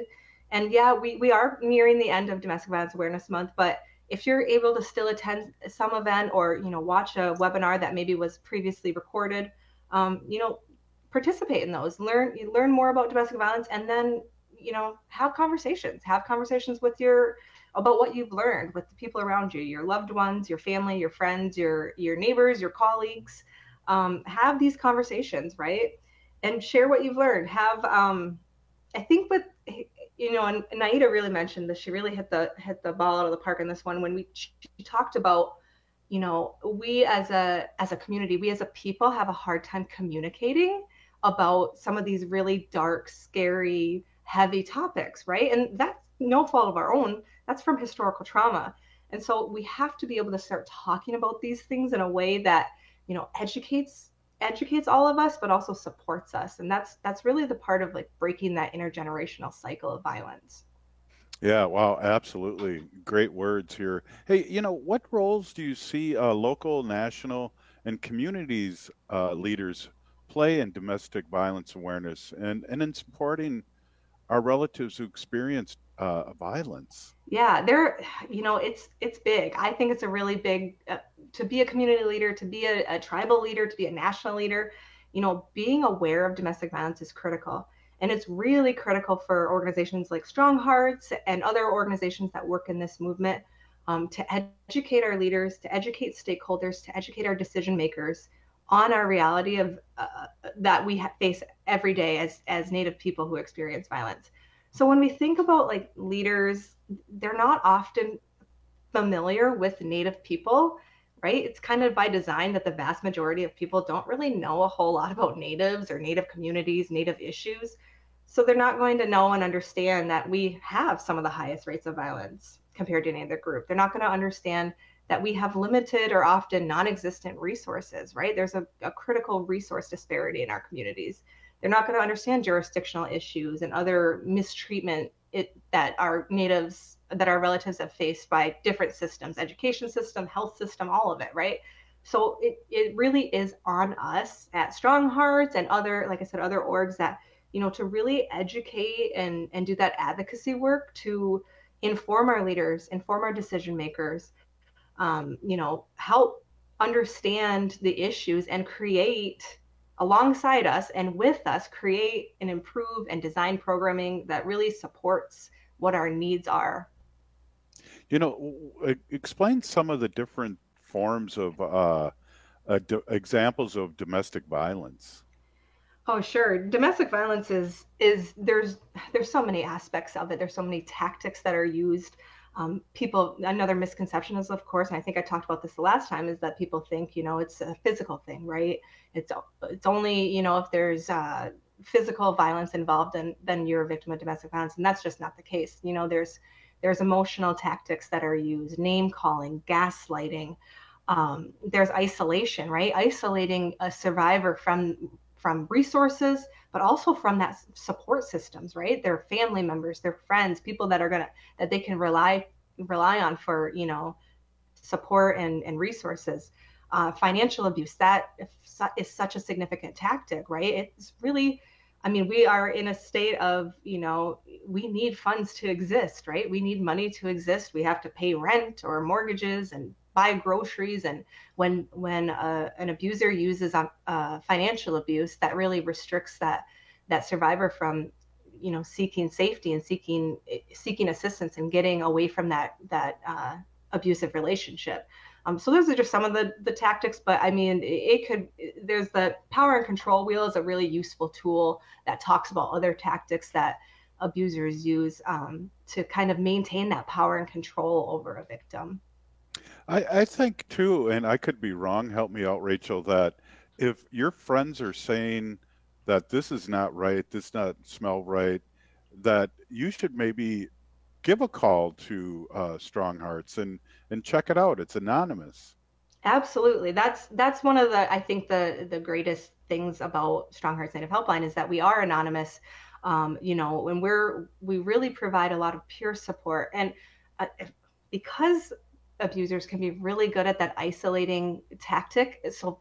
And yeah, we, we are nearing the end of Domestic Violence Awareness Month, but if you're able to still attend some event or, you know, watch a webinar that maybe was previously recorded, um, you know, participate in those, learn, learn more about domestic violence, and then, you know, have conversations, have conversations with your, about what you've learned with the people around you, your loved ones, your family, your friends, your, your neighbors, your colleagues. Um, have these conversations, right? And share what you've learned. Have, um, I think what, you know, and Naida really mentioned this. She really hit the hit the ball out of the park in this one when we she talked about, you know, we as a as a community, we as a people have a hard time communicating about some of these really dark, scary, heavy topics, right? And that's no fault of our own. That's from historical trauma. And so we have to be able to start talking about these things in a way that, you know, educates educates all of us, but also supports us. And that's that's really the part of like breaking that intergenerational cycle of violence. Yeah, wow, absolutely. Great words here. Hey, you know, what roles do you see uh, local, national, and communities uh, leaders play in domestic violence awareness and, and in supporting our relatives who experience uh, violence? Yeah, there, you know, it's it's big. I think it's a really big, uh, to be a community leader, to be a, a tribal leader, to be a national leader, you know, being aware of domestic violence is critical. And it's really critical for organizations like Strong Hearts and other organizations that work in this movement um, to educate our leaders, to educate stakeholders, to educate our decision makers on our reality of uh, that we ha- face every day as as Native people who experience violence. So when we think about like leaders, they're not often familiar with Native people, right? It's kind of by design that the vast majority of people don't really know a whole lot about Natives or Native communities, Native issues. So they're not going to know and understand that we have some of the highest rates of violence compared to any other group. They're not going to understand that we have limited or often non-existent resources, right? There's a, a critical resource disparity in our communities. They're not going to understand jurisdictional issues and other mistreatment it, that our natives, that our relatives have faced by different systems, education system, health system, all of it, right? So it, it really is on us at Strong Hearts and other, like I said, other orgs that, you know, to really educate and, and do that advocacy work to inform our leaders, inform our decision makers, um, you know, help understand the issues and create alongside us and with us, create and improve and design programming that really supports what our needs are. You know, explain some of the different forms of uh, uh, d- examples of domestic violence. Oh, sure. Domestic violence is is there's there's so many aspects of it. There's so many tactics that are used. Um, people, another misconception is, of course, and I think I talked about this the last time, is that people think, you know, it's a physical thing, right? It's it's only, you know, if there's uh, physical violence involved, then then you're a victim of domestic violence, and that's just not the case. You know, there's there's emotional tactics that are used, name calling, gaslighting. Um, there's isolation, right? Isolating a survivor from from resources, but also from that support systems, right? Their family members, their friends, people that are gonna that they can rely rely on for, you know, support and, and resources. Uh, financial abuse, that is such a significant tactic, right? It's really, I mean, we are in a state of, you know, we need funds to exist, right? We need money to exist. We have to pay rent or mortgages and buy groceries. And when when uh, an abuser uses um, uh, financial abuse, that really restricts that that survivor from, you know, seeking safety and seeking seeking assistance and getting away from that that uh, abusive relationship. Um, so those are just some of the the tactics. But I mean, it, it could. There's the power and control wheel is a really useful tool that talks about other tactics that abusers use um, to kind of maintain that power and control over a victim. I, I think too, and I could be wrong, help me out, Rachel, that if your friends are saying that this is not right, this not smell right, that you should maybe give a call to uh, Strong Hearts and, and check it out. It's anonymous. Absolutely. That's that's one of the, I think the the greatest things about Strong Hearts Native Helpline is that we are anonymous. Um, you know, and we're we really provide a lot of peer support. And uh, because abusers can be really good at that isolating tactic. So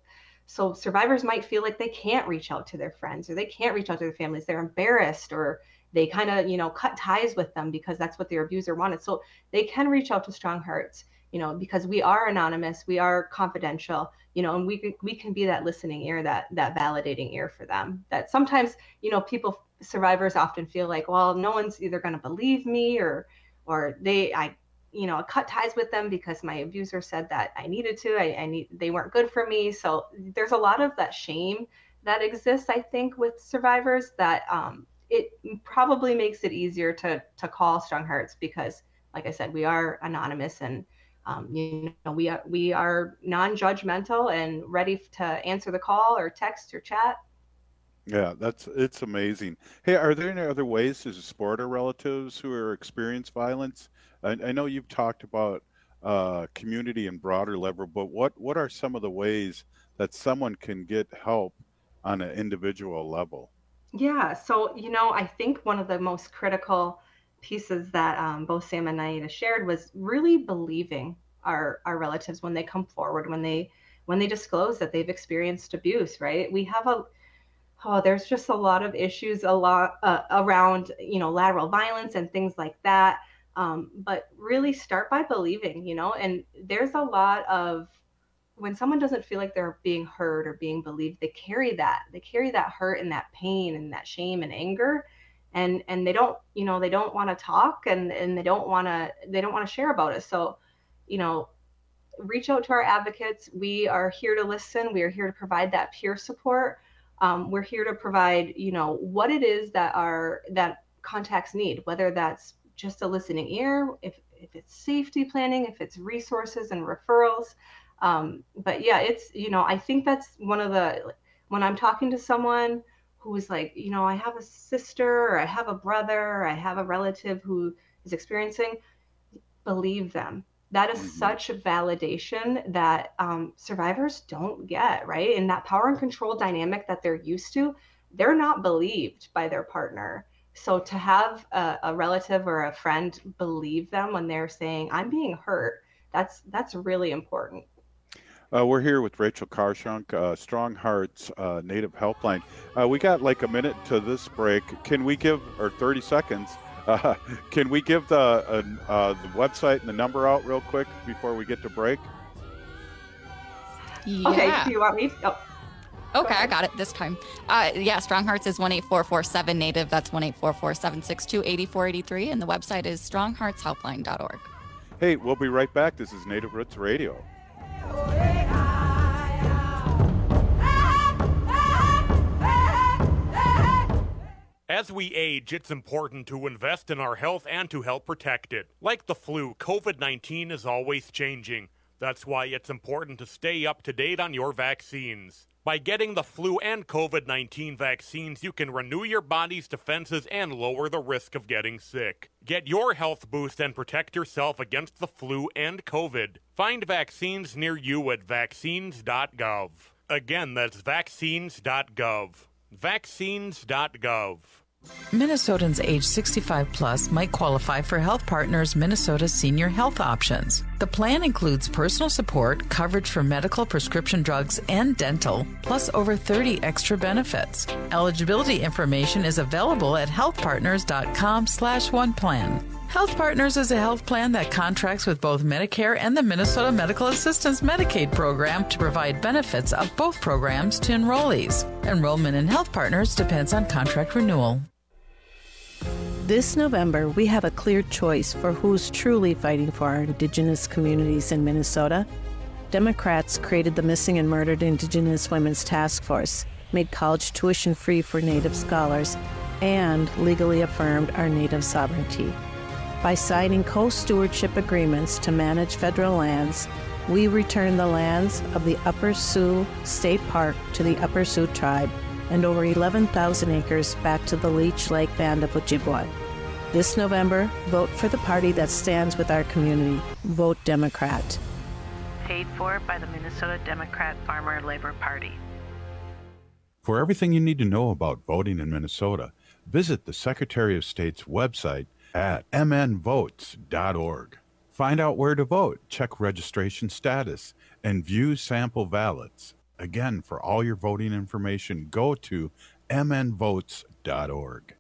So survivors might feel like they can't reach out to their friends, or they can't reach out to their families. They're embarrassed, or they kind of, you know, cut ties with them because that's what their abuser wanted. So they can reach out to Strong Hearts, you know, because we are anonymous, we are confidential, you know, and we can, we can be that listening ear, that that validating ear for them. That sometimes, you know, people, survivors often feel like, well, no one's either going to believe me, or or they, I, you know, cut ties with them because my abuser said that I needed to, I, I need, they weren't good for me. So there's a lot of that shame that exists, I think, with survivors, that um, it probably makes it easier to to call Strong Hearts because, like I said, we are anonymous, and um, you know, we are we are non-judgmental and ready to answer the call or text or chat. Yeah, that's it's amazing. Hey, are there any other ways to support our relatives who are experience violence? I, I know you've talked about uh, community and broader level, but what what are some of the ways that someone can get help on an individual level? Yeah, so, you know, I think one of the most critical pieces that um, both Sam and Naida shared was really believing our our relatives when they come forward, when they when they disclose that they've experienced abuse, right? We have a, oh, there's just a lot of issues a lot uh, around, you know, lateral violence and things like that. Um, but really start by believing, you know, and there's a lot of, when someone doesn't feel like they're being heard or being believed, they carry that, they carry that hurt and that pain and that shame and anger. And, and they don't, you know, they don't want to talk, and, and they don't want to, they don't want to share about it. So, you know, reach out to our advocates. We are here to listen. We are here to provide that peer support. Um, we're here to provide, you know, what it is that our, that contacts need, whether that's just a listening ear, if, if it's safety planning, if it's resources and referrals. Um, but yeah, it's, you know, I think that's one of the, when I'm talking to someone who is like, you know, I have a sister, or I have a brother, or I have a relative who is experiencing, believe them. That is mm-hmm. such a validation that um, survivors don't get, right? And that power and control dynamic that they're used to, they're not believed by their partner. So to have a, a relative or a friend believe them when they're saying, I'm being hurt, that's that's really important. Uh, we're here with Rachel Karshunk, uh, Strong Hearts uh, Native Helpline. Uh, we got like a minute to this break. Can we give, or thirty seconds, uh, can we give the, uh, uh, the website and the number out real quick before we get to break? Yeah. Okay, do you want me to? Oh. Okay, I got it this time. Uh, yeah, Strong Hearts is one eight four four seven Native. That's one eight four four seven six two eight four eight three. And the website is strong hearts helpline dot org. Hey, we'll be right back. This is Native Roots Radio. As we age, it's important to invest in our health and to help protect it. Like the flu, COVID nineteen is always changing. That's why it's important to stay up to date on your vaccines. By getting the flu and COVID nineteen vaccines, you can renew your body's defenses and lower the risk of getting sick. Get your health boost and protect yourself against the flu and COVID. Find vaccines near you at vaccines dot gov. Again, that's vaccines dot gov. vaccines dot gov. Minnesotans age sixty-five plus might qualify for Health Partners Minnesota Senior Health Options. The plan includes personal support, coverage for medical, prescription drugs, and dental, plus over thirty extra benefits. Eligibility information is available at healthpartners.com slash one plan. Health Partners is a health plan that contracts with both Medicare and the Minnesota Medical Assistance Medicaid program to provide benefits of both programs to enrollees. Enrollment in Health Partners depends on contract renewal. This November, we have a clear choice for who's truly fighting for our Indigenous communities in Minnesota. Democrats created the Missing and Murdered Indigenous Women's Task Force, made college tuition free for Native scholars, and legally affirmed our Native sovereignty. By signing co-stewardship agreements to manage federal lands, we return the lands of the Upper Sioux State Park to the Upper Sioux tribe and over eleven thousand acres back to the Leech Lake Band of Ojibwa. This November, vote for the party that stands with our community. Vote Democrat. Paid for by the Minnesota Democrat Farmer Labor Party. For everything you need to know about voting in Minnesota, visit the Secretary of State's website at m n votes dot org. Find out where to vote, check registration status, and view sample ballots. Again, for all your voting information, go to m n votes dot org.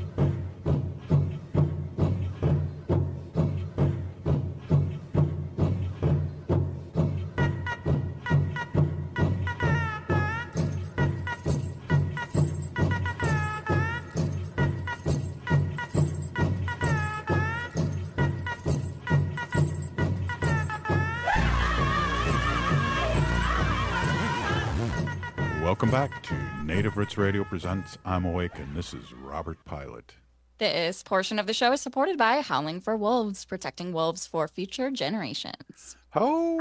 Welcome back to Native Roots Radio presents I'm Awake, and this is Robert Pilot. This portion of the show is supported by Howling for Wolves, protecting wolves for future generations. Oh.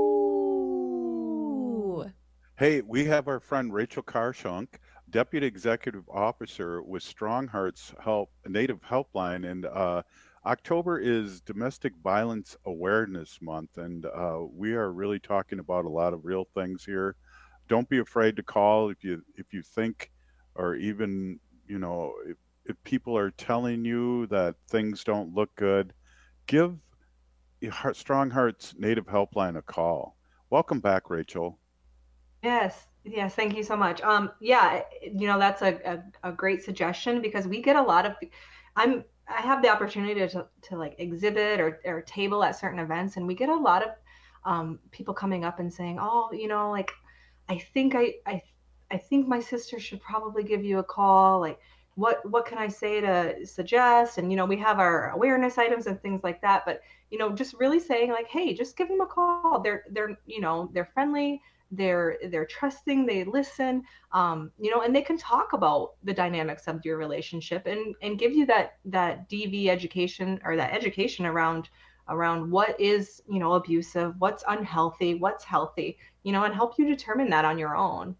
Oh. Hey, we have our friend Rachel Karshunk, Deputy Executive Officer with Strong Hearts Help Native Helpline, and uh, October is Domestic Violence Awareness Month, and uh, we are really talking about a lot of real things here. Don't be afraid to call if you if you think, or even, you know, if, if people are telling you that things don't look good, give Strong Hearts Native Helpline a call. Welcome back, Rachel. Yes, yes, thank you so much. Um, yeah, you know, that's a, a, a great suggestion, because we get a lot of, I'm, I have the opportunity to, to like exhibit or, or table at certain events, and we get a lot of um, people coming up and saying, oh, you know, like, I think I, I, I think my sister should probably give you a call. Like, what, what can I say to suggest? And, you know, we have our awareness items and things like that, but, you know, just really saying like, hey, just give them a call. They're, they're, you know, they're friendly, they're, they're trusting, they listen, um, you know, and they can talk about the dynamics of your relationship and, and give you that, that D V education, or that education around, around what is, you know, abusive, what's unhealthy, what's healthy, you know, and help you determine that on your own.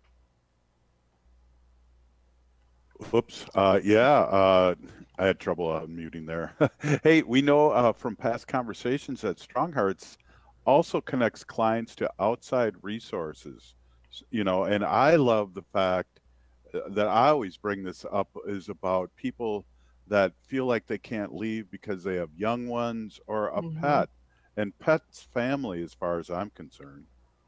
Whoops. Uh, yeah, uh, I had trouble unmuting there. Hey, we know uh, from past conversations that Strong Hearts also connects clients to outside resources, you know, and I love the fact that I always bring this up is about people that feel like they can't leave because they have young ones or a Mhm. pet, and pet's family as far as I'm concerned.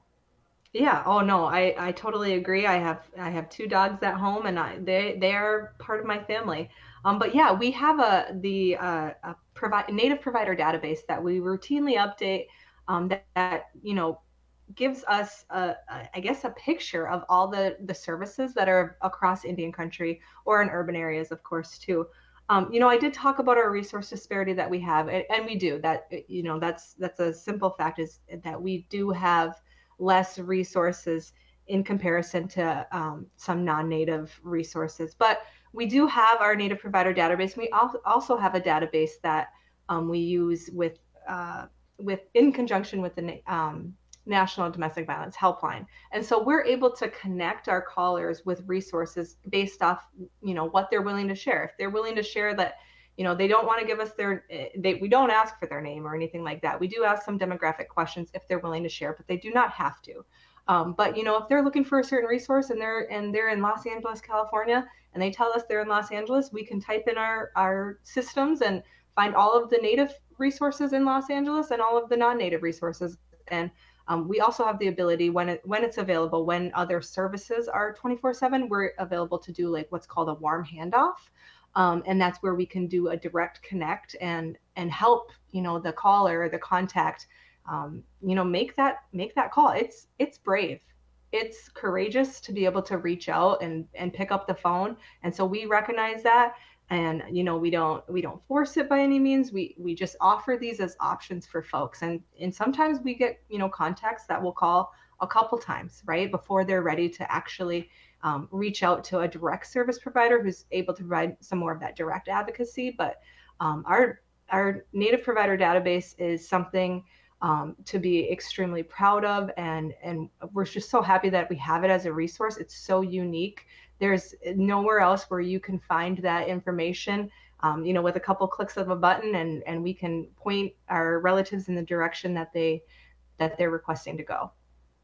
Yeah. Oh no, I, I totally agree. I have I have two dogs at home, and I, they they are part of my family. Um, but yeah, we have a the uh, a provi- native provider database that we routinely update. Um, that, that you know gives us a, a I guess a picture of all the the services that are across Indian country, or in urban areas, of course, too. Um, you know, I did talk about our resource disparity that we have, and, and we do that. You know, that's that's a simple fact, is that we do have less resources in comparison to um, some non-native resources. But we do have our native provider database. We also have a database that um, we use with uh, with in conjunction with the um, National Domestic Violence Helpline. And so we're able to connect our callers with resources based off, you know, what they're willing to share. If they're willing to share that, you know, they don't want to give us their, they, we don't ask for their name or anything like that. We do ask some demographic questions if they're willing to share, but they do not have to. Um, but, you know, if they're looking for a certain resource and they're, and they're in Los Angeles, California, and they tell us they're in Los Angeles, we can type in our, our systems and find all of the native resources in Los Angeles and all of the non-native resources. And um, we also have the ability, when it, when it's available, when other services are twenty-four seven, we're available to do like what's called a warm handoff. Um, and that's where we can do a direct connect and and help, you know, the caller, the contact, um, you know, make that make that call. It's it's brave. It's courageous to be able to reach out and and pick up the phone. And so we recognize that. And, you know, we don't we don't force it by any means. We we just offer these as options for folks. And and sometimes we get, you know, contacts that will call a couple times, right, before they're ready to actually um, reach out to a direct service provider who's able to provide some more of that direct advocacy. But um, our our native provider database is something um, to be extremely proud of, and and we're just so happy that we have it as a resource. It's so unique. There's nowhere else where you can find that information, um, you know, with a couple clicks of a button, and and we can point our relatives in the direction that they that they're requesting to go.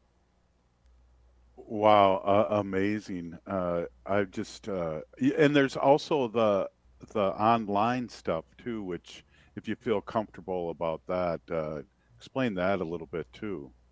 Wow, uh, amazing. Uh, I just uh, y- and there's also the the online stuff too, which if you feel comfortable about that, uh, explain that a little bit too.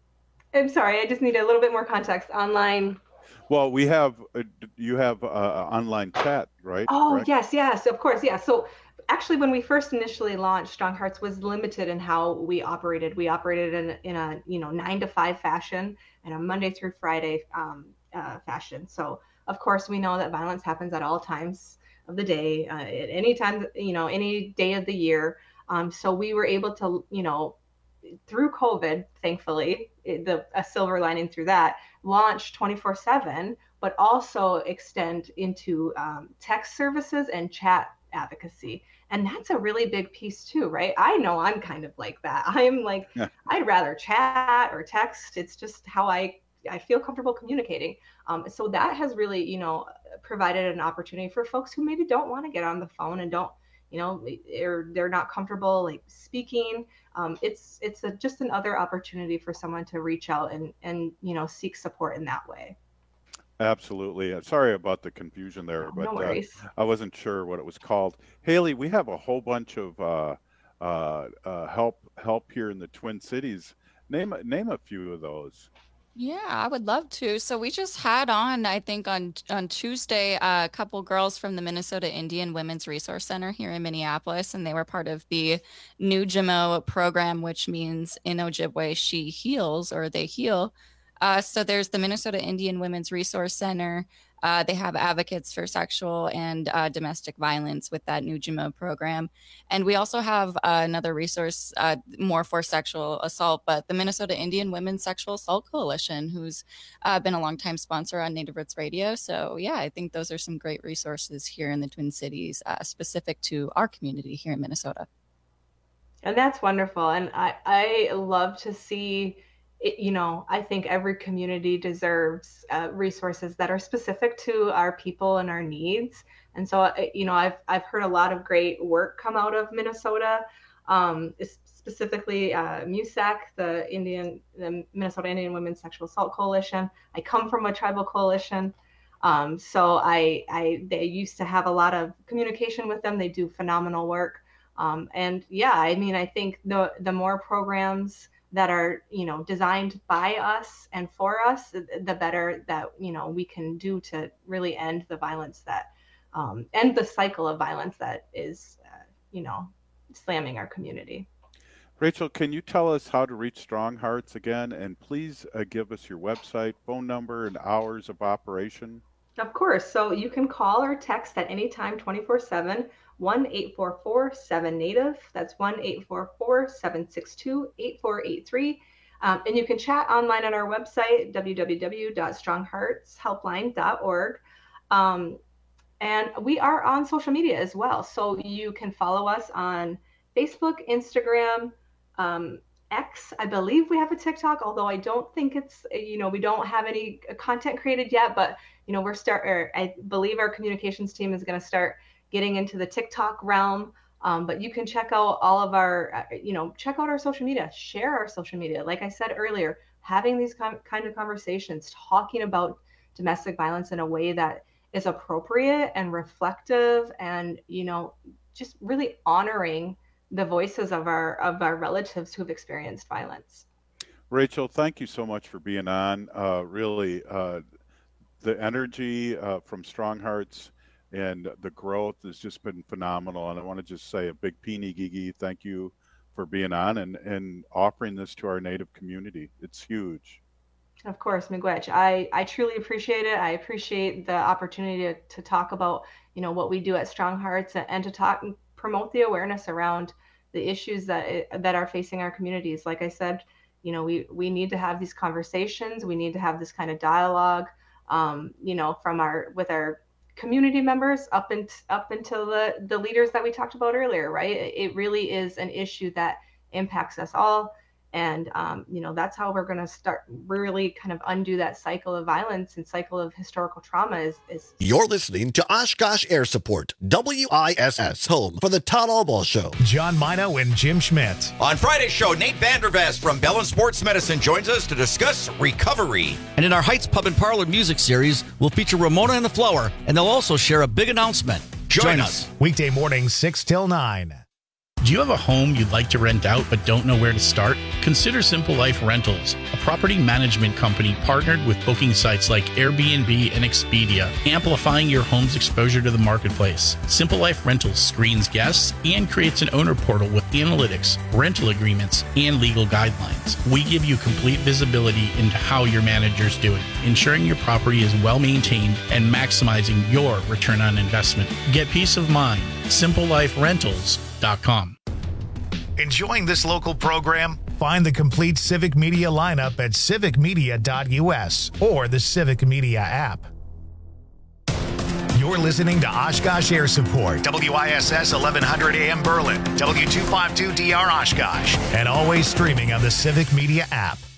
I'm sorry, I just need a little bit more context. Online. Well, we have, uh, you have uh, online chat, right? Oh, Correct? yes, yes, of course, yeah. So actually, when we first initially launched, Strong Hearts was limited in how we operated. We operated in, in a, you know, nine to five fashion and a Monday through Friday um, uh, fashion. So of course, we know that violence happens at all times of the day, uh, at any time, you know, any day of the year. Um, so we were able to, you know, through COVID, thankfully, it, the a silver lining through that, launch twenty-four seven, but also extend into um, text services and chat advocacy. And that's a really big piece too, right? I know I'm kind of like that. I'm like, yeah. I'd rather chat or text. It's just how I, I feel comfortable communicating. Um, so that has really, you know, provided an opportunity for folks who maybe don't want to get on the phone and don't, you know, they're, they're not comfortable like speaking. Um, it's it's a, just another opportunity for someone to reach out and, and, you know, seek support in that way. Absolutely. Sorry about the confusion there, Oh, but no worries. uh, I wasn't sure what it was called. Haley, we have a whole bunch of uh, uh, uh, help help here in the Twin Cities. Name name a few of those. Yeah, I would love to. So we just had on, I think on on Tuesday, uh, a couple girls from the Minnesota Indian Women's Resource Center here in Minneapolis, and they were part of the Nujimo program, which means in Ojibwe, she heals or they heal. Uh, so there's the Minnesota Indian Women's Resource Center. Uh, they have advocates for sexual and uh, domestic violence with that Nujimo program. And we also have uh, another resource uh, more for sexual assault, but the Minnesota Indian Women's Sexual Assault Coalition, who's uh, been a longtime sponsor on Native Roots Radio. So yeah, I think those are some great resources here in the Twin Cities, uh, specific to our community here in Minnesota. And that's wonderful. And I, I love to see It, you know, I think every community deserves uh, resources that are specific to our people and our needs. And so, you know, I've I've heard a lot of great work come out of Minnesota, um, specifically uh, MUSAC, the Indian, the Minnesota Indian Women's Sexual Assault Coalition. I come from a tribal coalition, um, so I I they used to have a lot of communication with them. They do phenomenal work, um, and yeah, I mean, I think the the more programs that are, you know, designed by us and for us, the better that, you know, we can do to really end the violence that, um, end the cycle of violence that is, uh, you know, slamming our community. Rachel, can you tell us how to reach Strong Hearts again? And please uh, give us your website, phone number, and hours of operation. Of course. So you can call or text at any time, twenty-four seven, one eight four four seven native. That's one eight four four seven six two eight four eight three. Um, and you can chat online on our website, w w w dot strong hearts helpline dot org. Um, and we are on social media as well. So you can follow us on Facebook, Instagram, um, X. I believe we have a TikTok, although I don't think it's, you know, we don't have any content created yet, but, you know, we're start, or I believe our communications team is going to start getting into the TikTok realm. Um, but you can check out all of our, uh, you know, check out our social media, share our social media. Like I said earlier, having these com- kind of conversations, talking about domestic violence in a way that is appropriate and reflective and, you know, just really honoring the voices of our of our relatives who've experienced violence. Rachel, thank you so much for being on. Uh, really, uh, the energy uh, from Strong Hearts and the growth has just been phenomenal. And I want to just say a big peeny gigi thank you for being on and, and offering this to our Native community. It's huge. Of course, Miigwech. I, I truly appreciate it. I appreciate the opportunity to, to talk about, you know, what we do at Strong Hearts and, and to talk and promote the awareness around the issues that that are facing our communities. Like I said, you know, we, we need to have these conversations. We need to have this kind of dialogue, um, you know, from our with our community members up and up until the the leaders that we talked about earlier. Right? It really is an issue that impacts us all. And, um, you know, that's how we're going to start really kind of undo that cycle of violence and cycle of historical trauma is. is You're listening to Oshkosh Air Support, W I S S, home for the Todd Albaugh Show. John Mino and Jim Schmidt. On Friday's show, Nate Vandervest from Bell and Sports Medicine joins us to discuss recovery. And in our Heights Pub and Parlor music series, we'll feature Ramona and the Flower, and they'll also share a big announcement. Join, Join us. us. Weekday mornings, six till nine. Do you have a home you'd like to rent out but don't know where to start? Consider Simple Life Rentals, a property management company partnered with booking sites like Airbnb and Expedia, amplifying your home's exposure to the marketplace. Simple Life Rentals screens guests and creates an owner portal with analytics, rental agreements, and legal guidelines. We give you complete visibility into how your manager's doing, ensuring your property is well maintained and maximizing your return on investment. Get peace of mind. simple life rentals dot com. Enjoying this local program? Find the complete Civic Media lineup at civic media dot u s or the Civic Media app. You're listening to Oshkosh Air Support, W I S S eleven hundred A M Berlin, W two fifty-two D R Oshkosh, and always streaming on the Civic Media app.